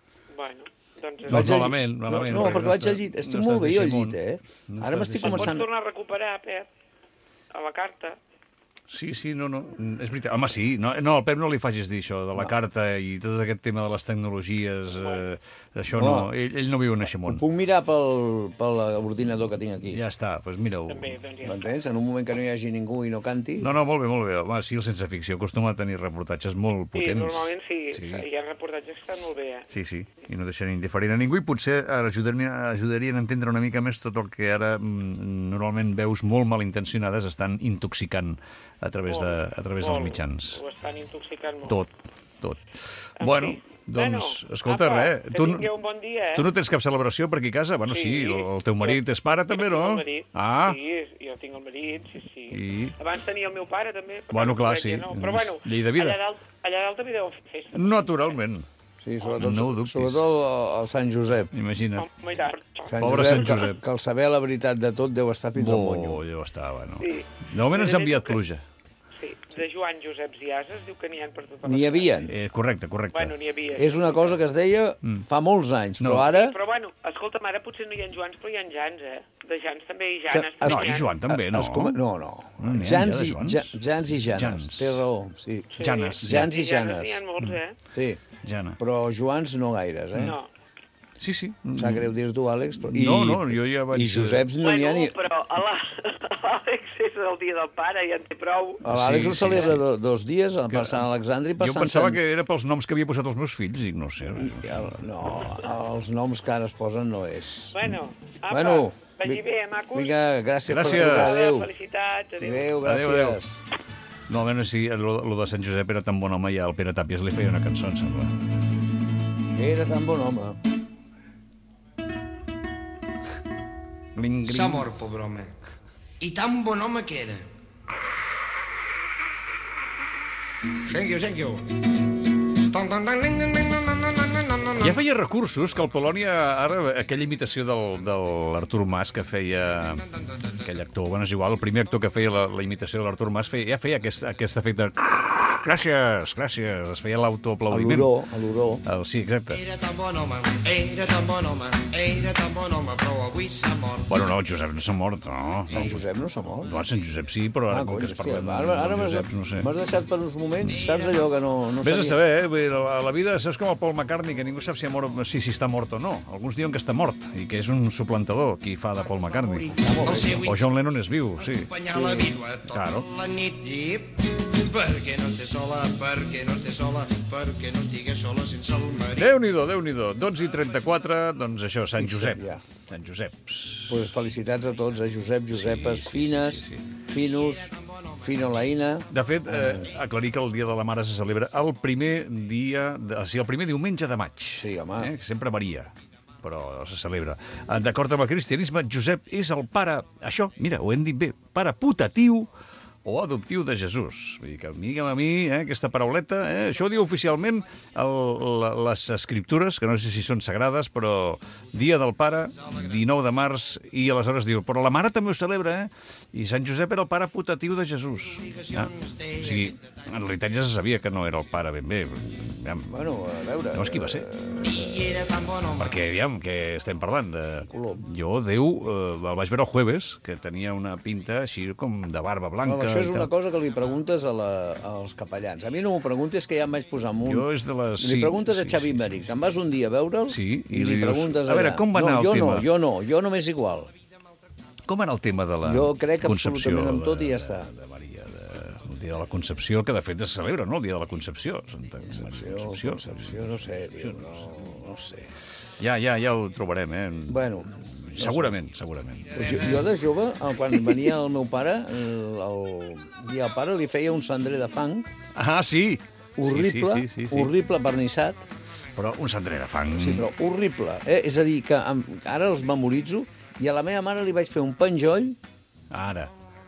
Doncs malament. No, perquè vaig al llit. Estic molt bé jo al llit, Ara m'estic començant... Pots tornar a recuperar, Pep, a la carta. Sí, no, és veritat. Home, sí, no, al Pep no li facis dir això, de la carta i tot aquest tema de les tecnologies, això no, ell no viu en aquest món. Ho puc mirar pel ordinador que tinc aquí. Ja està, doncs mira-ho. M'entens? En un moment que no hi hagi ningú i no canti... No, molt bé. Home, sí, el sense ficció acostuma a tenir reportatges molt potents. Sí, normalment sí. Hi ha reportatges que estan molt bé, Sí, i no deixen indiferent a ningú i potser ajudarien a entendre una mica més tot el que ara normalment veus molt malintencionades estan intoxicant a través dels mitjans. Ho estan intoxicant molt. Tot. Bueno, doncs, escolta, que tingueu un bon dia, Tu no tens cap celebració per aquí a casa? Bueno, sí, el teu marit és pare també, no? Sí, jo tinc el marit, sí. Abans tenia el meu pare també. Bueno, clar, sí. Però bueno, llei de vida. Allà dalt també deu fer festa. Naturalment. Sí, sobretot el Sant Josep. Imagina't. Pobre Sant Josep. Que el saber la veritat de tot deu estar fins al monyo. Deu estar, bueno. De moment ens ha enviat pluja. Sí, de Joan Joseps i Ases diu que n'hi ha per tota la... N'hi havien. Correcte. Bueno, n'hi havia. És una cosa que es deia fa molts anys, però ara... Però bueno, escolta'm, ara potser no hi ha Joans, però hi ha Jans, De Jans també i Janes. No, i Joan també, no? No. Jans i Janes. Té raó, sí. Jans i Janes. N'hi ha molts, Sí. Jana. Però Joans no gaires, No. Sí. Sap greu dir-t'ho, Àlex. No, jo ja vaig... I Joseps no n'hi ha ni... Però l'Àlex és el dia del pare, ja en té prou. L'Àlex ho celebra 2 dies, per Sant Alexandre i per Sant... Jo pensava que era pels noms que havia posat els meus fills, dic, no sé. No, els noms que ara es posen no és. Bueno, vagi bé, macos. Vinga, gràcies per trucar. Adéu. Felicitats, adéu. Gràcies. No, almenys si el de Sant Josep era tan bon home, ja el Pere Tàpies li feia una cançó, em sembla. Era tan bon home. S'ha mort, pobre home. I tan bon home que era. Thank you. Ja feia recursos que el Polònia, ara, aquella imitació de l'Artur Mas que feia aquell actor, bueno, és igual, el primer actor que feia la imitació de l'Artur Mas ja feia aquest efecte... Gràcies, es feia l'autoaplaudiment. A l'oró. Sí, exacte. Era tan bon home, però avui s'ha mort. Bueno, no, el Josep no s'ha mort, no. Sant Josep no s'ha mort? No, Sant Josep sí, però ara com que es parlem de Joseps, no sé. M'has deixat per uns moments, saps allò que no sabia? Vés a saber, a la vida saps com el Paul McCartney, que ningú sap si està mort o no. Alguns diuen que està mort i que és un suplantador qui fa de Paul McCartney. O John Lennon és viu, sí. Claro. Perquè no estés sola, perquè no estigués sola sense el marit. Déu-n'hi-do. 12:34, doncs això, Sant Josep. Sant Josep. Pues felicitats a tots, a Josep, Josepes, Fines, Finus, Finolaïna... De fet, aclarir que el Dia de la Mare se celebra el primer diumenge de maig. Sí, home. Sempre varia, però se celebra. D'acord amb el cristianisme, Josep és el pare, això, mira, ho hem dit bé, pare putatiu o adoptiu de Jesús. Vull dir que, digue'm a mi, aquesta parauleta, això ho diu oficialment les escriptures, que no sé si són sagrades, però Dia del Pare, 19 de març, i aleshores diu, però la mare també ho celebra, i Sant Josep era el pare putatiu de Jesús. O sigui, en realitat ja se sabia que no era el pare ben bé. Bueno, a veure... Llavors qui va ser? Perquè, aviam, què estem parlant? Jo, Déu, el vaig veure el jueves, que tenia una pinta així com de barba blanca. Això és una cosa que li preguntes als capellans. A mi no m'ho preguntes, que ja em vaig posar amunt. Jo és de les... Li preguntes a Xavi Mèric. Te'n vas un dia a veure'l i li preguntes allà. A veure, com va anar el tema? Jo només igual. Com va anar el tema de la Concepció? Jo crec absolutament amb tot i ja està. De Maria, el dia de la Concepció, que de fet es celebra, no?, el dia de la Concepció. Concepció, no sé, tio, no sé. Ja ho trobarem, Bueno... Segurament. Jo de jove, quan venia el meu pare, el dia del pare li feia un cendrer de fang. Ah, sí! Horrible, vernissat. Però un cendrer de fang... Sí, però horrible. És a dir, que ara els memoritzo i a la meva mare li vaig fer un penjoll... Ara.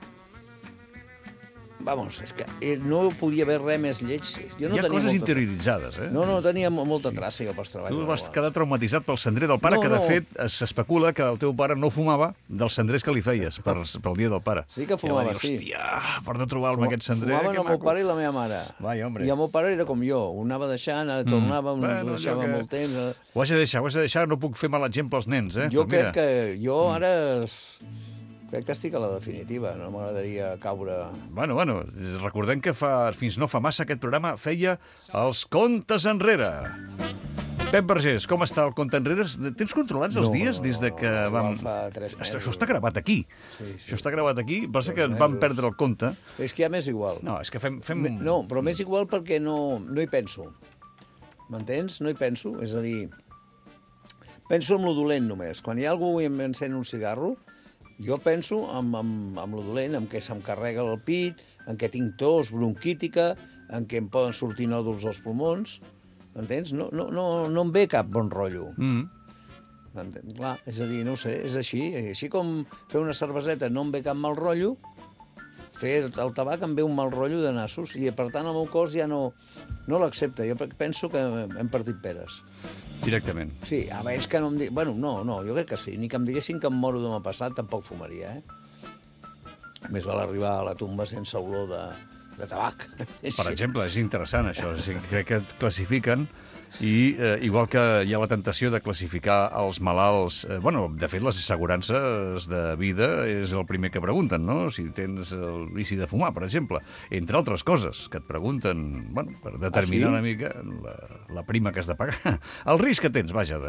Vamos, és que no podia haver res més lleig. Hi ha coses interioritzades, No, tenia molta traça jo pels treballs. Tu vas quedar traumatitzat pel cendrer del pare, que de fet s'especula que el teu pare no fumava dels cendrers que li feies pel dia del pare. Sí que fumava, sí. Hòstia, fort de trobar-me aquest cendrer. Fumaven el meu pare i la meva mare. Vai, hombre. I el meu pare era com jo, ho anava deixant, ara tornava, ho deixava molt temps. Ho has de deixar, no puc fer mal exemple als nens, Jo crec que jo ara... Crec que estic a la definitiva, no m'agradaria caure... Bueno, recordem que fins no fa massa aquest programa feia els Contes Enrere. Pep Vergés, com està el Compte Enrere? Tens controlats els dies des de que vam... Fa 3 mesos. Això està gravat aquí. Sí. Això està gravat aquí, passa que vam perdre el compte. És que ja m'és igual. No, és que fem... No, però m'és igual perquè no hi penso. M'entens? No hi penso. És a dir, penso en lo dolent només. Quan hi ha algú i em encén un cigarro, jo penso en lo dolent, en què se'm carrega el pit, en què tinc tos, bronquítica, en què em poden sortir nòduls als pulmons. M'entens? No em ve cap bon rotllo. Clar, és a dir, no ho sé, és així. Així com fer una cerveseta no em ve cap mal rotllo, fer el tabac em ve un mal rotllo de nassos i, per tant, el meu cos ja no l'accepta. Jo penso que hem partit peres. Directament. Sí, a veure, és que no em digui... Bueno, no, jo crec que sí. Ni que em diguessin que em moro demà passat, tampoc fumaria, Més val arribar a la tomba sense olor de tabac. Per exemple, és interessant, això. Crec que et classifiquen i, igual que hi ha la tentació de classificar els malalts... de fet, les assegurances de vida és el primer que pregunten, no? Si tens el vici de fumar, per exemple. Entre altres coses, que et pregunten, per determinar una mica la prima que has de pagar. El risc que tens, vaja,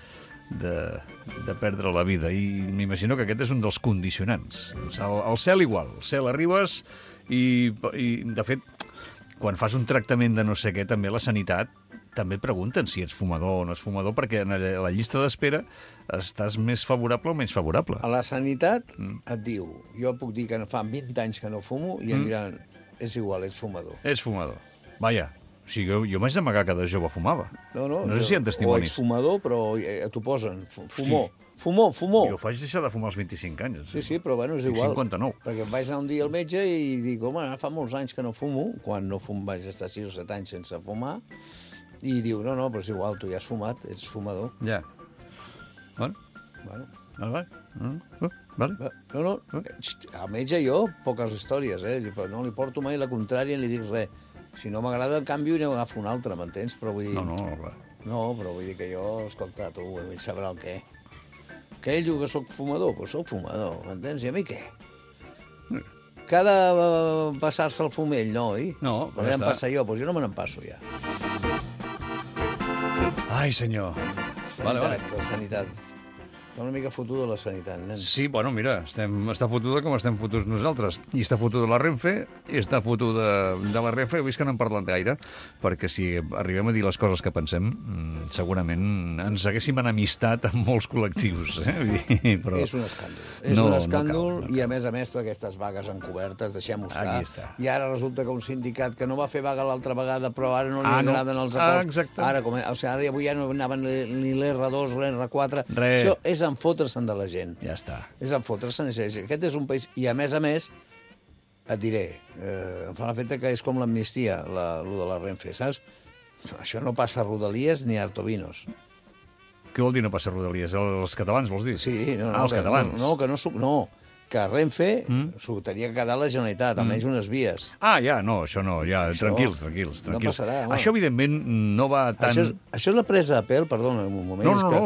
de perdre la vida. I m'imagino que aquest és un dels condicionants. El cel igual. El cel arribes i de fet, quan fas un tractament de no sé què, també la sanitat també et pregunten si ets fumador o no ets fumador, perquè en la llista d'espera estàs més favorable o menys favorable. A la sanitat et diu, jo puc dir que fa 20 anys que no fumo i em diran, és igual, ets fumador. Ets fumador. Vaja, o sigui, jo m'haig d'amagar que de jove fumava. No sé si hi ha testimonis. O ets fumador, però t'ho posen, fumor. Jo vaig deixar de fumar als 25 anys. Sí, però bueno, és igual. 59. Perquè vaig anar un dia al metge i dic, home, fa molts anys que no fumo, quan no vaig estar 6 o 7 anys sense fumar, i diu, no, però és igual, tu ja has fumat, ets fumador. Ja. Bueno. Vale. No, al metge jo, poques històries, no li porto mai la contrària ni li dic res. Si no m'agrada el canvi, n'he agafat un altre, m'entens? Però vull dir... No, però vull dir que jo, escolta, tu, vull saber el què. Que ell diu que sóc fumador, doncs sóc fumador, m'entens? I a mi què? Que ha de passar-se el fumell, no, oi? No, ja em passa jo, doncs jo no me n'empasso, ja. Ai, senyor. Sanitat. Està una mica fotuda la sanitat, nen. Sí, bueno, mira, està fotuda com estem fotuts nosaltres. I està fotuda la Renfe, i està fotuda de la Renfe. He vist que no en parlen gaire, perquè si arribem a dir les coses que pensem, segurament ens haguéssim enemistat amb molts col·lectius. Però... És un escàndol. És un escàndol, i a més, totes aquestes vagues encobertes, deixem-ho estar. I ara resulta que un sindicat que no va fer vaga l'altra vegada, però ara no li agraden els acords. Ara avui ja no anaven ni l'R2, l'R4. Això és en fotre-se'n de la gent. Ja està. És en fotre-se'n. Aquest és un país... I a més, et diré, em fa l'efecte que és com l'amnistia, el de la Renfe, saps? Això no passa a Rodalies ni a Artovinos. Què vol dir no passa a Rodalies? Els catalans, vols dir? Sí. Els catalans. No, que a Renfe s'ho tenia que quedar la Generalitat, almenys unes vies. Això no, tranquils. No passarà, home. Això, evidentment, no va tan... Això és la presa a pèl, perdona, un moment.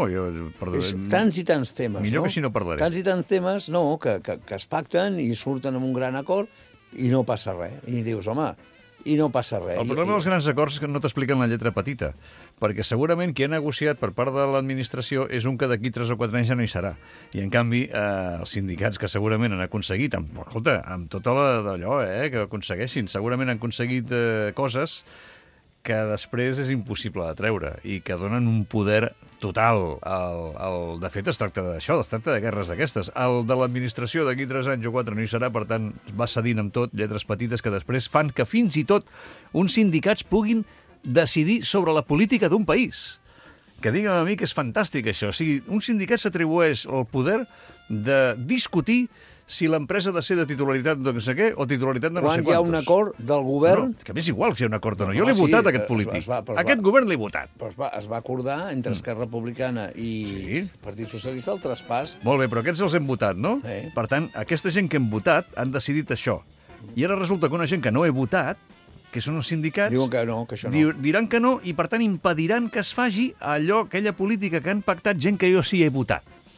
És tants i tants temes, no? Millor que així no parlaré. Tants i tants temes, que es pacten i surten amb un gran acord i no passa res. I dius, home, i no passa res. El problema dels grans acords és que no t'expliquen la lletra petita, perquè segurament qui ha negociat per part de l'administració és un que d'aquí 3 o 4 anys ja no hi serà. I, en canvi, els sindicats que segurament han aconseguit, amb tota d'allò que aconsegueixin, segurament han aconseguit coses que després és impossible de treure i que donen un poder total. De fet, es tracta d'això, es tracta de guerres d'aquestes. El de l'administració d'aquí 3 anys o 4 no hi serà, per tant, va cedint amb tot lletres petites que després fan que fins i tot uns sindicats puguin decidir sobre la política d'un país. Que digue'm a mi que és fantàstic, això. O sigui, un sindicat s'atribueix el poder de discutir si l'empresa ha de ser de titularitat de no sé què o titularitat de no sé quantos. Quan hi ha un acord del govern... Que m'és igual si hi ha un acord o no. Jo l'he votat, aquest polític. Aquest govern l'he votat. Però es va acordar entre Esquerra Republicana i Partit Socialista el traspàs. Molt bé, però aquests els hem votat, no? Per tant, aquesta gent que hem votat han decidit això. I ara resulta que una gent que no he votat, que són els sindicats... Diuen que no, que això no. Diran que no i, per tant, impediran que es faci aquella política que han pactat gent que jo sí he votat.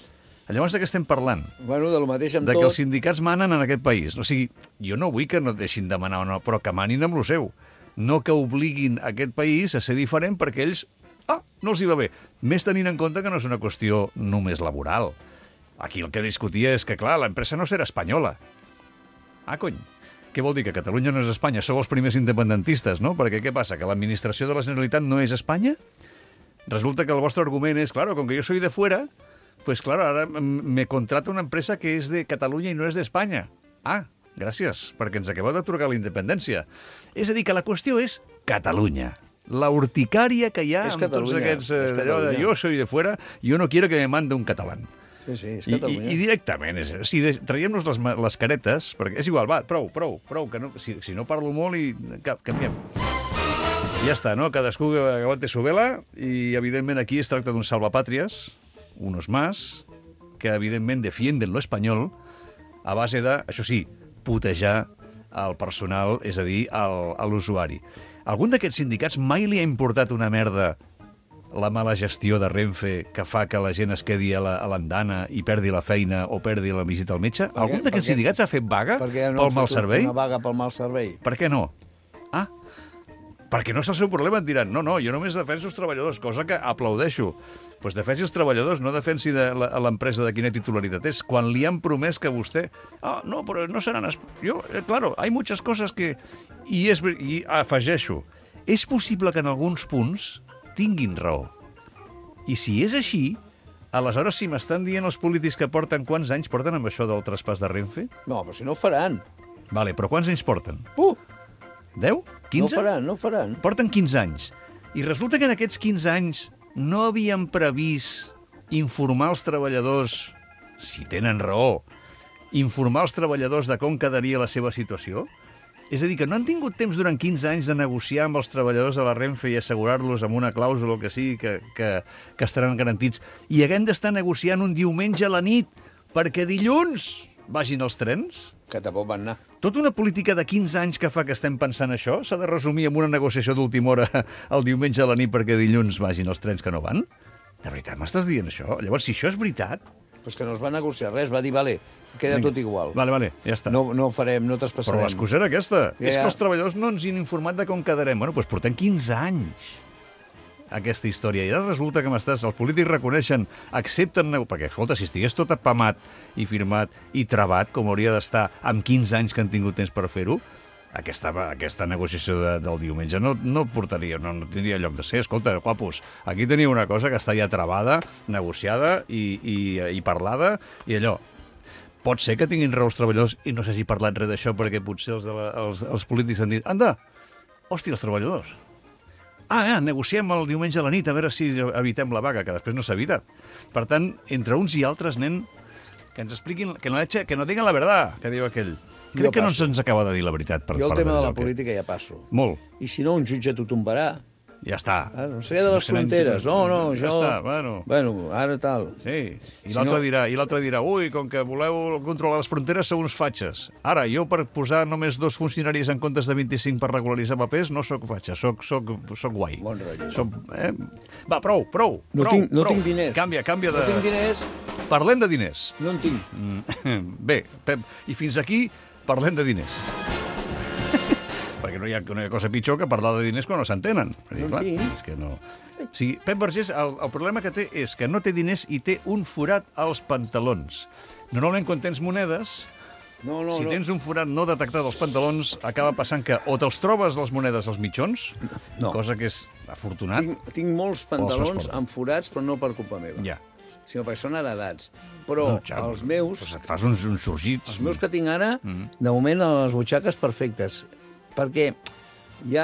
Llavors de què estem parlant? Bueno, de lo mateix amb De que tot. els sindicats manen en aquest país. O sigui, jo no vull que no deixin de manar o no, però que manin amb lo seu. No que obliguin aquest país a ser diferent perquè ells, no els hi va bé. Més tenint en compte que no és una qüestió només laboral. Aquí el que discutia és que, clar, l'empresa no serà espanyola. Cony. Què vol dir? Que Catalunya no és Espanya? Sou els primers independentistes, no? Perquè què passa? Que l'administració de la Generalitat no és Espanya? Resulta que el vostre argument és, claro, com que jo soy de fuera, pues claro, ahora me contrata una empresa que és de Catalunya i no és d'Espanya. Gràcies, perquè ens acabeu d'atorgar la independència. És a dir, que la qüestió és Catalunya. La urticària que hi ha És amb tots Catalunya, aquests... és Catalunya. Jo soy de fuera, yo no quiero que me mande un catalán. Sí, és Catalunya. I directament, traiem-nos les caretes, perquè és igual, va, prou, que no, si no parlo molt i canviem. Ja està, no? Cadascú que aguante su vela i, evidentment, aquí es tracta d'un salvapàtries, unos más, que, evidentment, defienden lo espanyol a base de, això sí, putejar el personal, és a dir, a l'usuari. Algun d'aquests sindicats mai li ha importat una merda la mala gestió de Renfe que fa que la gent es quedi a l'andana i perdi la feina o perdi la visita al metge? Algun d'aquests sindicats ha fet vaga pel mal servei? Una vaga pel mal servei. Per què no? Perquè no és el seu problema, et diran, no, jo només defenso els treballadors, cosa que aplaudeixo. Doncs defensi els treballadors, no defensi l'empresa de quina titularitat és. Quan li han promès que vostè... no, però no seran... Claro, hay muchas cosas que... I afegeixo, és possible que en alguns punts tinguin raó. I si és així, aleshores si m'estan dient els polítics que porten quants anys porten amb això del traspàs de Renfe? No, però si no ho faran. Vale, però quants anys porten? 10? 15? No ho faran. Porten 15 anys. I resulta que en aquests 15 anys no havien previst informar els treballadors, si tenen raó, informar els treballadors de com quedaria la seva situació? És a dir, que no han tingut temps durant 15 anys de negociar amb els treballadors de la Renfe i assegurar-los amb una clàusula o el que sigui que estaran garantits i haguem d'estar negociant un diumenge a la nit perquè dilluns vagin els trens? Que tampoc van anar. Tota una política de 15 anys que fa que estem pensant això s'ha de resumir en una negociació d'última hora el diumenge a la nit perquè dilluns vagin els trens que no van? De veritat m'estàs dient això? Llavors, si això és veritat... Pues que no es va negociar res, va dir, vale, queda tot igual. Vale, ja està. No farem, no traspassarem. Però l'excusa era aquesta. És que els treballadors no ens han informat de com quedarem. Bueno, doncs portem 15 anys aquesta història. I ara resulta que els polítics reconeixen, accepten... Perquè, escolta, si estigués tot apamat i firmat i travat, com hauria d'estar amb 15 anys que han tingut temps per fer-ho, aquesta negociació del diumenge no portaria, no tindria lloc de ser. Escolta, guapos, aquí teniu una cosa que està ja travada, negociada i parlada, i allò... Pot ser que tinguin raó els treballadors i no s'hagi parlat res d'això perquè potser els polítics han dit anda, hòstia, els treballadors. Negociem el diumenge a la nit a veure si evitem la vaga, que després no s'ha evitat. Per tant, entre uns i altres, nen, que ens expliquin, que no diguen la verdad, que diu aquell. Crec que no se'ns acaba de dir la veritat. Jo el tema de la política ja passo. Molt. I si no, un jutge t'ho tombarà. Ja està. No sé de les fronteres. No, jo... Ja està, bueno, ara tal. Sí, i l'altre dirà, ui, com que voleu controlar les fronteres sou uns fatxes. Ara, jo per posar només 2 funcionaris en comptes de 25 per regularitzar papers no sóc fatxa, sóc guai. Bon rotllo. Va, prou. No tinc diners. Canvia de... No tinc diners. Parlem de diners. No en tinc. Bé, Pep, i fins aquí parlem de diners. Perquè no hi ha cosa pitjor que parlar de diners quan no s'entenen. És que no... O sigui, Pep Vergés, el problema que té és que no té diners i té un forat als pantalons. Normalment, quan tens monedes, si tens un forat no detectat als pantalons, acaba passant que o te'ls trobes les monedes als mitjons, cosa que és afortunat... Tinc molts pantalons amb forats, però no per culpa meva. Ja. Sinó perquè són heredats. Però els meus... Doncs et fas uns sorgits. Els meus que tinc ara, de moment, a les butxaques perfectes. Perquè ja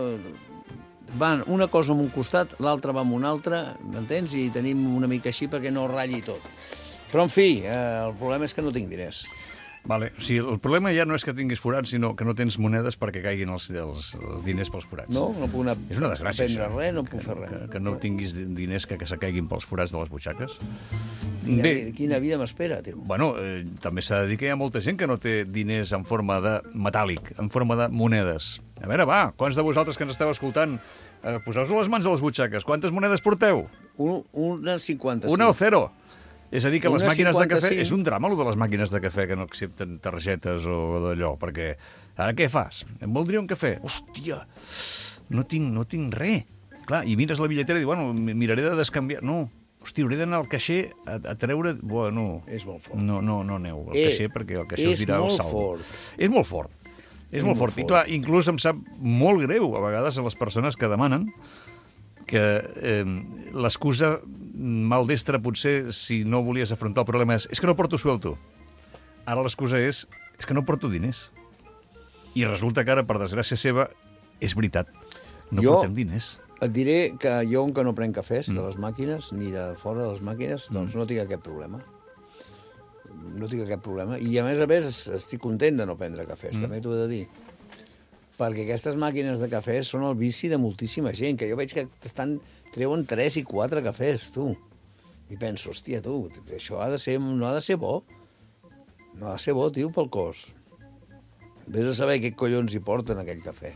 van una cosa amb un costat, l'altra va amb un altre, m'entens? I tenim una mica així perquè no ratlli tot. Però, en fi, el problema és que no tinc diners. Vale. O sigui, el problema ja no és que tinguis forats, sinó que no tens monedes perquè caiguin els diners pels forats. No puc anar és una desgràcia, a prendre res, no puc fer res. Que no tinguis diners que se caiguin pels forats de les butxaques. Quina vida m'espera, tio. Bueno, també s'ha de dir que hi ha molta gent que no té diners en forma de metàl·lic, en forma de monedes. A veure, va, quants de vosaltres que ens esteu escoltant, poseu-vos les mans a les butxaques. Quantes monedes porteu? Una 55. Una o 0. És a dir, que les Una màquines de cafè... 55. És un drama, allò de les màquines de cafè que no accepten targetes o d'allò, perquè ara què fas? Em voldria un cafè? Hòstia, no tinc res. Clar, i mires la bitlletera i dius, bueno, miraré de descanviar. No, hòstia, hauré d'anar al caixer a treure... Bueno, És molt fort. no aneu al caixer perquè el caixer us dirà el saldo. És molt fort. És molt fort. I clar, inclús em sap molt greu a vegades a les persones que demanen que l'excusa maldestra potser si no volies afrontar el problema és que no porto suelto. Ara l'excusa és que no porto diners. I resulta que ara, per desgràcia seva, és veritat. No portem diners. Et diré que jo, que no prenc cafès de les màquines, ni de fora de les màquines, doncs no tinc aquest problema. No tinc aquest problema. I a més estic content de no prendre cafès, també t'ho he de dir. Perquè aquestes màquines de cafès són el vici de moltíssima gent, que jo veig que treuen 3 i 4 cafès, tu. I penso, hòstia, tu, això no ha de ser bo. No ha de ser bo, tio, pel cos. Vés a saber què collons hi porten aquell cafè.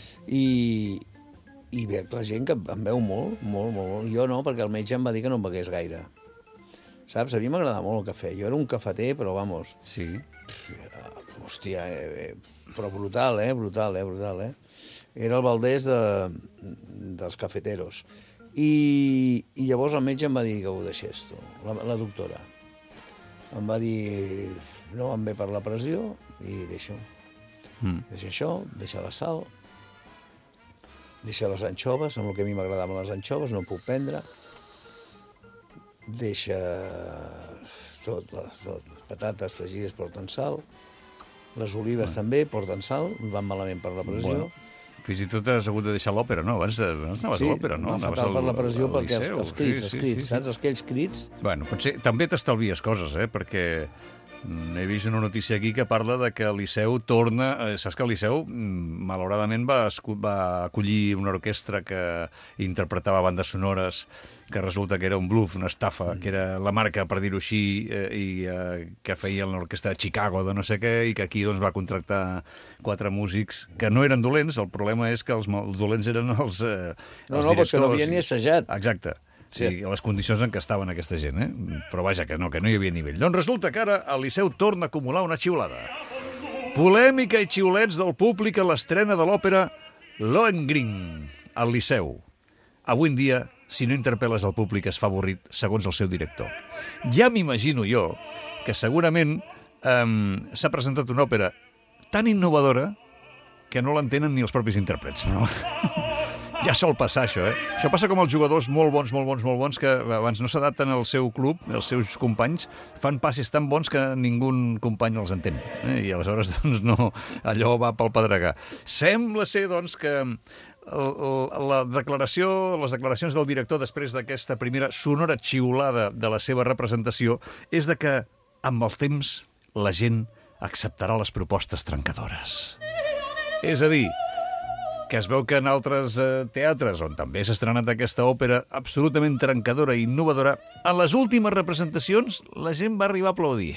I veig la gent que em veu molt. Jo no, perquè el metge em va dir que no em begués gaire. Saps? A mi m'agrada molt el cafè. Jo era un cafeter, però vamos... Sí. Hòstia, però brutal. Era el Valdés dels cafeteros. I llavors el metge em va dir que ho deixés, tu, la doctora. Em va dir, no em ve per la pressió i deixa-ho. Deixa això, deixa la sal, deixa les anxoves, amb el que a mi m'agradaven les anxoves, no puc prendre. Deixa tot, les patates fregides porten sal, les olives també porten sal, van malament per la pressió. Bueno, fins i tot has hagut de deixar l'òpera, no? Abans anaves a l'òpera, no? Sí, va fatal per la pressió perquè els crits, saps? Aquells crits... Bueno, potser també t'estalvies coses, perquè he vist una notícia aquí que parla de que el Liceu torna... Saps que el Liceu, malauradament, va acollir una orquestra que interpretava bandes sonores, que resulta que era un bluff, una estafa, que era la marca, per dir-ho així, i que feia l'orquestra de Chicago, de no sé què, i que aquí doncs, va contractar 4 músics que no eren dolents. El problema és que els dolents eren els directors. No, perquè no havien ni assajat. Exacte. Sí, les condicions en què estaven aquesta gent, Però vaja, que no hi havia nivell. Doncs resulta que ara el Liceu torna a acumular una xiulada. Polèmica i xiulets del públic a l'estrena de l'òpera Lohengrin, al Liceu. Avui en dia, si no interpel·les al públic, es fa avorrit, segons el seu director. Ja m'imagino jo que segurament s'ha presentat una òpera tan innovadora que no l'entenen ni els propis intèrprets. Però... ja sol passar, això, Això passa com els jugadors molt bons, que abans no s'adapten al seu club, els seus companys, fan passes tan bons que ningú company els entén. I aleshores, doncs, no, allò va pel pedregar. Sembla ser, doncs, que les declaracions del director després d'aquesta primera sonora xiulada de la seva representació és de que, amb el temps, la gent acceptarà les propostes trencadores. És a dir, que es veu que en altres teatres, on també s'ha estrenat aquesta òpera absolutament trencadora i innovadora, en les últimes representacions la gent va arribar a aplaudir.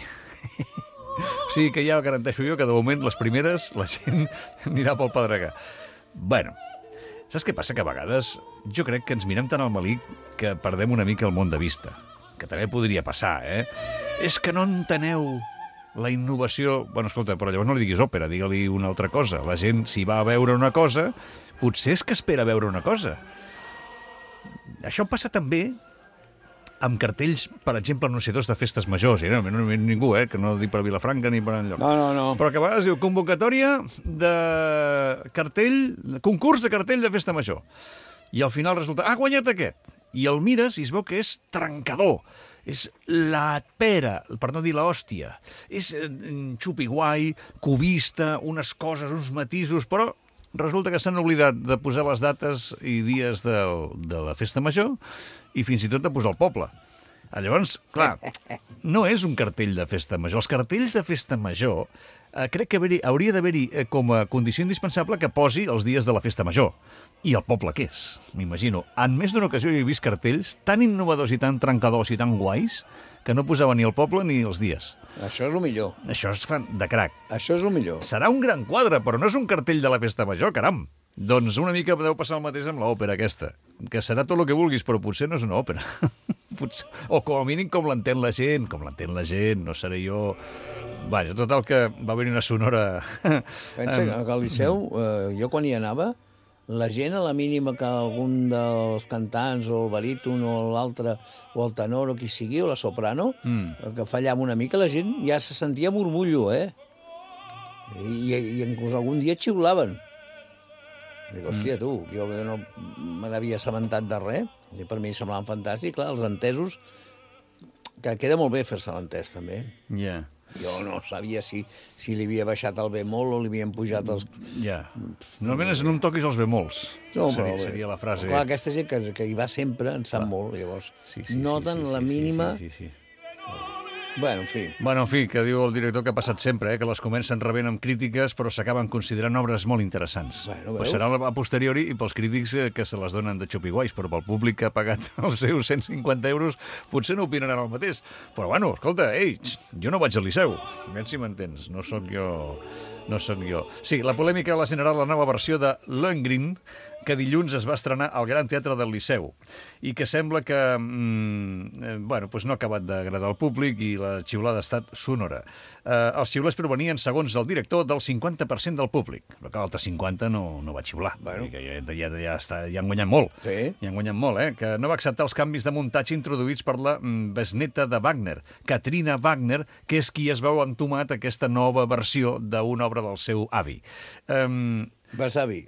O sigui que ja garanteixo jo que de moment les primeres la gent anirà pel pedregar. Bueno, saps què passa? Que a vegades jo crec que ens mirem tant al malic que perdem una mica el món de vista. Que també podria passar, És que no enteneu la innovació... Bueno, escolta, però llavors no li diguis òpera, digue-li una altra cosa. La gent, si va a veure una cosa, potser és que espera veure una cosa. Això passa també amb cartells, per exemple, anunciadors de festes majors. I no ningú, que no dic per Vilafranca ni per enlloc. No. Però que a vegades diu convocatòria de cartell, concurs de cartell de festa major. I al final resulta, ha guanyat aquest. I el mires i es veu que és trencador. És la pera, per no dir l'hòstia. És xupiguai, cubista, unes coses, uns matisos, però resulta que s'han oblidat de posar les dates i dies de la festa major i fins i tot de posar el poble. Llavors, clar, no és un cartell de festa major. Els cartells de festa major crec que hauria d'haver-hi com a condició indispensable que posi els dies de la festa major. I el poble què és? M'imagino. En més d'una ocasió he vist cartells tan innovadors i tan trencadors i tan guais que no posava ni el poble ni els dies. Això és el millor. Això és de crac. Això és el millor. Serà un gran quadre, però no és un cartell de la festa major, caram. Doncs una mica deu passar el mateix amb l'òpera aquesta. que serà tot el que vulguis, però potser no és una òpera. Potser, o com a mínim com l'entén la gent, no seré jo... Vaja, total que va venir una sonora... Pensa que al Liceu, jo quan hi anava, la gent a la mínima que algun dels cantants o el baríton o l'altre, o el tenor o qui sigui, o la soprano, que fallava una mica, la gent ja se sentia murmullo, I inclús algun dia xiulaven. Dic, hòstia, tu, jo que no me n'havia assabentat de res, i per mi semblaven fantàstic, clar, els entesos, que queda molt bé fer-se l'entès, també. Ja. Jo no sabia si li havia baixat el bemol o li havien pujat els... Ja. Normalment és no em toquis els bemols. No, seria la frase. Clar, aquesta gent que hi va sempre en sap molt, llavors noten la mínima... Sí. Bueno, en fi. Bueno, en fi, que diu el director que ha passat sempre, que les comencen rebent amb crítiques, però s'acaben considerant obres molt interessants. Bueno, pues serà a posteriori i pels crítics que se les donen de xupiguais, però pel públic que ha pagat els seus 150 euros potser no opinaran el mateix. Però bueno, escolta, jo no vaig al Liceu, a si m'entens, no sóc jo. Sí, la polèmica l'ha generat la nova versió de Lohengrin, que dilluns es va estrenar al Gran Teatre del Liceu i que sembla que no ha acabat d'agradar al públic i la xiulada ha estat sonora. Els xiulets provenien, segons el director, del 50% del públic. Però que l'altre 50% no va xiular. Bueno. Ja han guanyat molt. Sí. Ja han guanyat molt, que no va acceptar els canvis de muntatge introduïts per la besneta de Wagner, Katrina Wagner, que és qui es veu entomat aquesta nova versió d'una obra del seu avi. Besavi.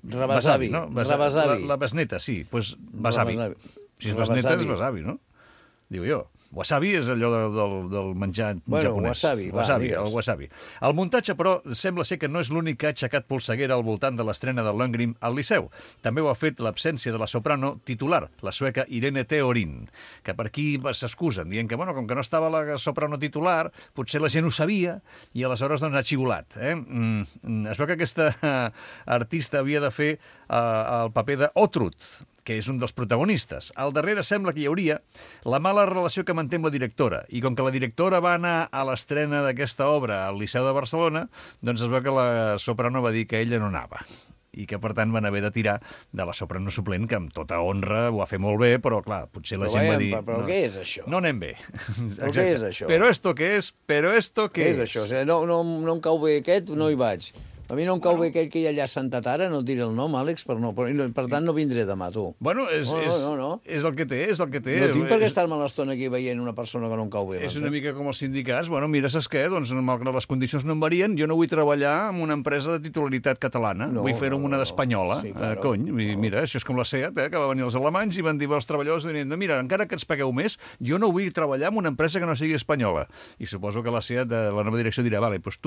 La besneta, sí, doncs besavi. Si és besneta, és besavi, no? Diu jo. Wasabi és allò del menjar japonès. El wasabi. El muntatge, però, sembla ser que no és l'únic que ha aixecat polseguera al voltant de l'estrena de Lohengrin al Liceu. També ho ha fet l'absència de la soprano titular, la sueca Irene Theorin, que per aquí s'excusen, dient que, com que no estava la soprano titular, potser la gent ho sabia i aleshores ha xiulat. Es veu que aquesta artista havia de fer el paper d'Otrud, que és un dels protagonistes. Al darrere sembla que hi hauria la mala relació que manté amb la directora, i com que la directora va anar a l'estrena d'aquesta obra al Liceu de Barcelona, doncs es veu que la soprano va dir que ella no anava, i que, per tant, van haver de tirar de la soprano suplent, que amb tota honra ho va fer molt bé, però, clar, potser la gent va dir... Però què és això? No anem bé. Però què és això? Però esto què és? Què és això? O sigui, no em cau bé aquest, no hi vaig. A mi no em cau bé aquell que hi ha allà sentat ara, no et diré el nom, Àlex, per tant no vindré demà, tu. Bueno, és el que té, No tinc per què estar-me l'estona aquí veient una persona que no em cau bé. És una mica com els sindicats. Mira, saps què? Doncs, malgrat les condicions no em varien, jo no vull treballar en una empresa de titularitat catalana. Vull fer-ho en una d'espanyola. Cony, mira, això és com la SEAT, que va venir els alemanys i van dir als treballadors, mira, encara que ens pagueu més, jo no vull treballar en una empresa que no sigui espanyola. I suposo que la SEAT, la nova direcció, dirà, vale, doncs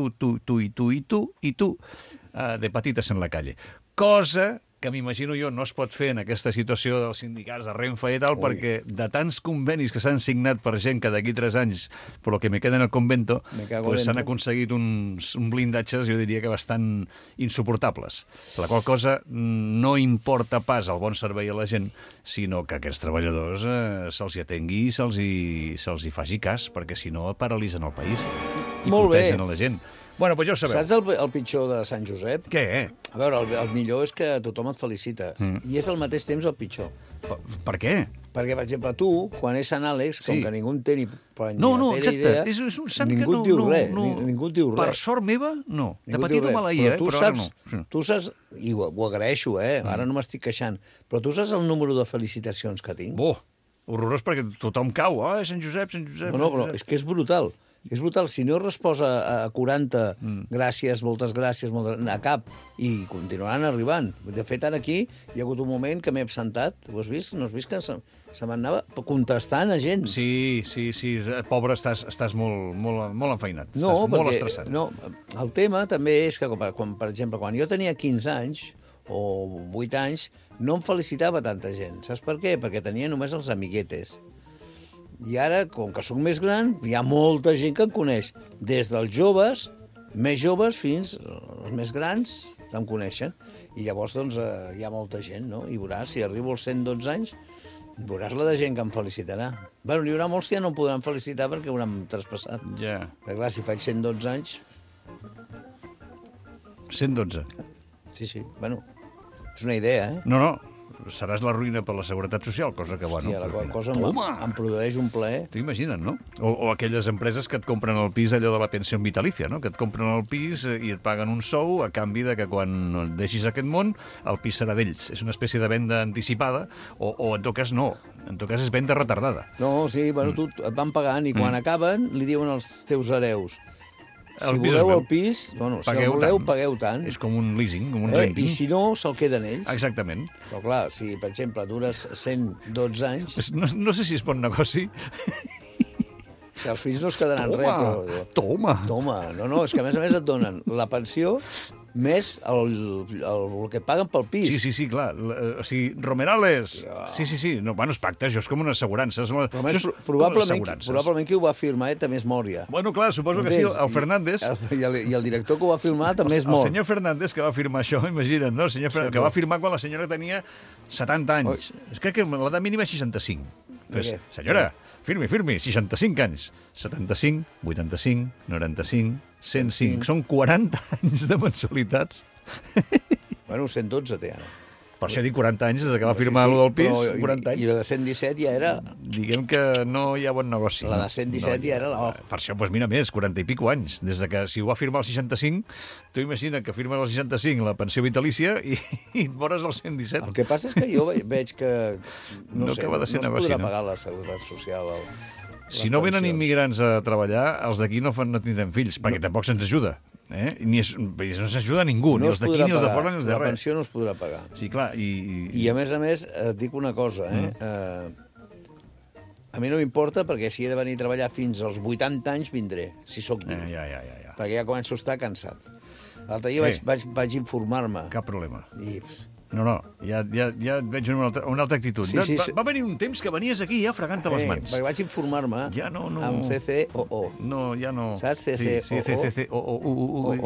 tu, de patites en la calle. Cosa que m'imagino jo no es pot fer en aquesta situació dels sindicats de Renfe i tal, perquè de tants convenis que s'han signat per gent que d'aquí 3 anys, per lo que me queda en el convento, s'han aconseguit uns blindatges, jo diria que bastant insuportables. La qual cosa no importa pas el bon servei a la gent, sinó que aquests treballadors se'ls hi atengui i se'ls hi faci cas, perquè si no paralitzen el país i protegen a la gent. Bueno, doncs ja ho sabeu. Saps el pitjor de Sant Josep? Què? A veure, el millor és que tothom et felicita. I és al mateix temps el pitjor. Per què? Perquè, per exemple, tu, quan és Sant Àlex, com que ningú en té ni exacte. idea, És un sant que ningú et diu res. Ningú et diu res. Per sort meva, no. De petit ho maleïa, però ara no. Tu saps, i ho agraeixo, ara no m'estic queixant, però tu saps el número de felicitacions que tinc? Horrorós, perquè tothom cau. Sant Josep. No, però és que és brutal. És brutal. Si no respòs a 40 gràcies, moltes gràcies, a cap, i continuaran arribant. De fet, ara aquí hi ha hagut un moment que m'he absentat. Ho has vist? No has vist que se m'anava contestant a gent? Sí. Pobre, estàs molt enfeinat. Molt estressat. No, el tema també és que, per exemple, quan jo tenia 15 anys o 8 anys, no em felicitava tanta gent. Saps per què? Perquè tenia només els amiguetes. I ara, com que soc més gran, hi ha molta gent que em coneix. Des dels joves, més joves, fins als més grans, que em coneixen. I llavors, doncs, hi ha molta gent, no? I veuràs, si arribo als 112 anys, veuràs la de gent que em felicitarà. Bueno, n'hi haurà molts que ja no em podran felicitar perquè hauran traspassat. Ja. Perquè, clar, si faig 112 anys... 112? Sí. Bueno, és una idea, No. seràs la ruïna per la Seguretat Social, cosa que, bueno... Hòstia, la qual cosa Toma! em produeix un plaer. T'ho imagines, no? O aquelles empreses que et compren el pis, allò de la pensió vitalicia, no? Que et compren el pis i et paguen un sou a canvi de que quan deixis aquest món el pis serà d'ells. És una espècie de venda anticipada o en tot cas no. En tot cas és venda retardada. No, sí, bueno, tu et van pagant i quan acaben li diuen als teus hereus si El pis voleu és meu. el pis, bueno, si Pagueu el voleu, tant. pagueu tant. És com un leasing, com un renting. I si no, se'l queden ells. Exactament. Però clar, si, per exemple, dures 112 anys, No sé si és bon negoci. si els fills no es quedaran res, però... Toma! No, és que a més et donen la pensió més el que et paguen pel pis. Sí, clar. O sigui, Romerales... Sí. No, bueno, es pacta, això és com una assegurança. Però més, probablement qui ho va firmar també és Mòria. Bueno, clar, suposo que sí, el Fernández... I el director que ho va firmar també és mort. El senyor Fernández que va firmar això, imagina't, no? El senyor Fernández, que va firmar quan la senyora tenia 70 anys. Crec que l'edat mínima és 65. Pues, senyora, firmi, 65 anys. 75, 85, 95, 105. Són 40 anys de mensualitats. Bueno, 112 té ara. Per això dic 40 anys, des que va firmar allò del pis, 40 anys. I la de 117 ja era... Diguem que no hi ha bon negoci. La de 117 ja era la... Per això, doncs mira més, 40 i pico anys. Des de que si ho va firmar al 65, tu imagina que firmes al 65 la pensió vitalícia i et mores al 117. El que passa és que jo veig que... No sé, acaba de ser no es negoci, podrà no? pagar la Seguretat Social. Si no venen immigrants a treballar, els d'aquí no tindran fills, perquè tampoc se'ns ajuda. No s'ajuda a ningú, ni els d'aquí, ni els de fora, ni els de la res. pensió no es podrà pagar. Sí, clar, I a més, et dic una cosa, a mi no m'importa perquè si he de venir a treballar fins als 80 anys vindré, si sóc viu. Ja. Perquè ja començo a estar cansat. L'altre dia vaig informar-me. Cap problema. I... No, ja et veig una altra actitud. Sí. Va venir un temps que venies aquí ja fregant-te les mans. Perquè vaig informar-me ja no. amb CCOO. No, ja no. Saps? CCOO.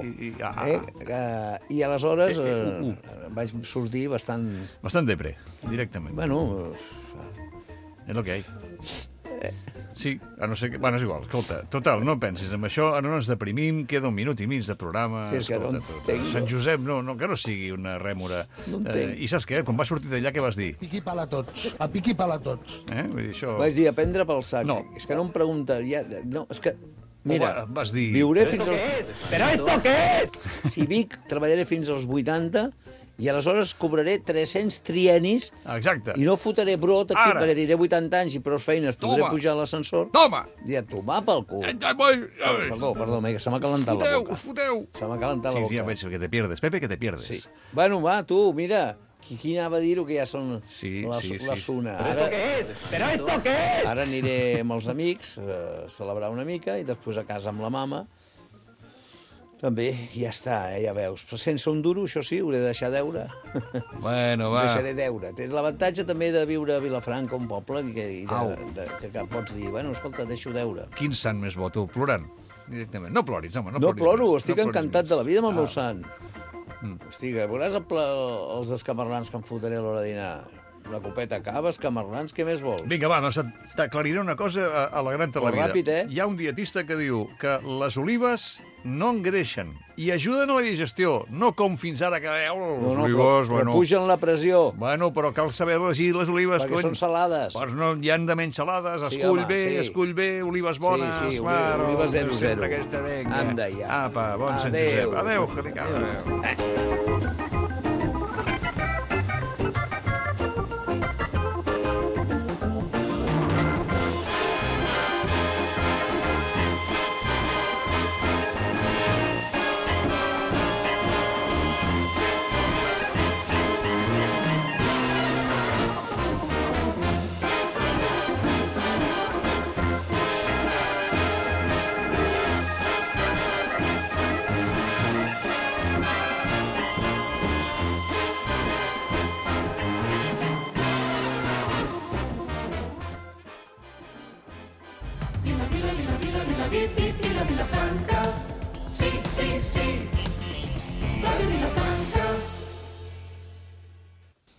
I aleshores vaig sortir bastant... Bastant depre, directament. Bueno... És el que hi ha. Sí, a no ser que... Bueno, és igual, escolta, total, no pensis en això, ara no ens deprimim, queda 1 minut i mig de programa... Sí, és que no entenc. Sant Josep, que no sigui una rèmora. No entenc. I saps què? Quan vas sortir d'allà, què vas dir? Piqui pala tots, a piqui pala tots. Vull dir, això... Vaig dir, a prendre pel sac. No. És que no em pregunta... No, és que... Mira, vas dir... Viuré fins als... Però esto què és? Si vic, treballaré fins als 80... I aleshores cobraré 300 triennis. Exacte. I no fotré brot aquí perquè diré 80 anys i prou feines podré pujar a l'ascensor. Toma! I a tomar pel cul. Perdó, que se m'ha calentat la boca. Foteu! Se m'ha calentat la boca. Sí, ja veig que te pierdes. Pepe, que te pierdes. Sí. Bueno, va, tu, mira, qui anava a dir-ho que ja són la Suna. Però esto què és? Ara aniré amb els amics a celebrar una mica i després a casa amb la mama. També, ja està, ja veus. Però sense un duro, això sí, hauré de deixar deure. Bueno, va. Deixaré deure. Tens l'avantatge també de viure a Vilafranca, un poble, que pots dir, bueno, escolta, deixo deure. Quin sant més bo, tu, plorant? Directament. No ploris, home, no ploro, estic encantat de la vida amb el meu sant. Estic, veuràs els escamarlans que em fotré a l'hora de dinar. Una copeta cava, escamarlans, què més vols? Vinga, va, doncs t'aclariré una cosa a la gran televida. Ràpid, Hi ha un dietista que diu que les olives no engreixen i ajuden a la digestió, no com fins ara que les olives... Però pugen la pressió. Bueno, però cal saber elegir les olives. Perquè són salades. Doncs no, hi han de menys salades, escull bé, olives bones. Sí, olives 0-0. Anda, ja. Apa, bon Sant Josep. Adéu. Vila, vila, vila, vila, vila, vila.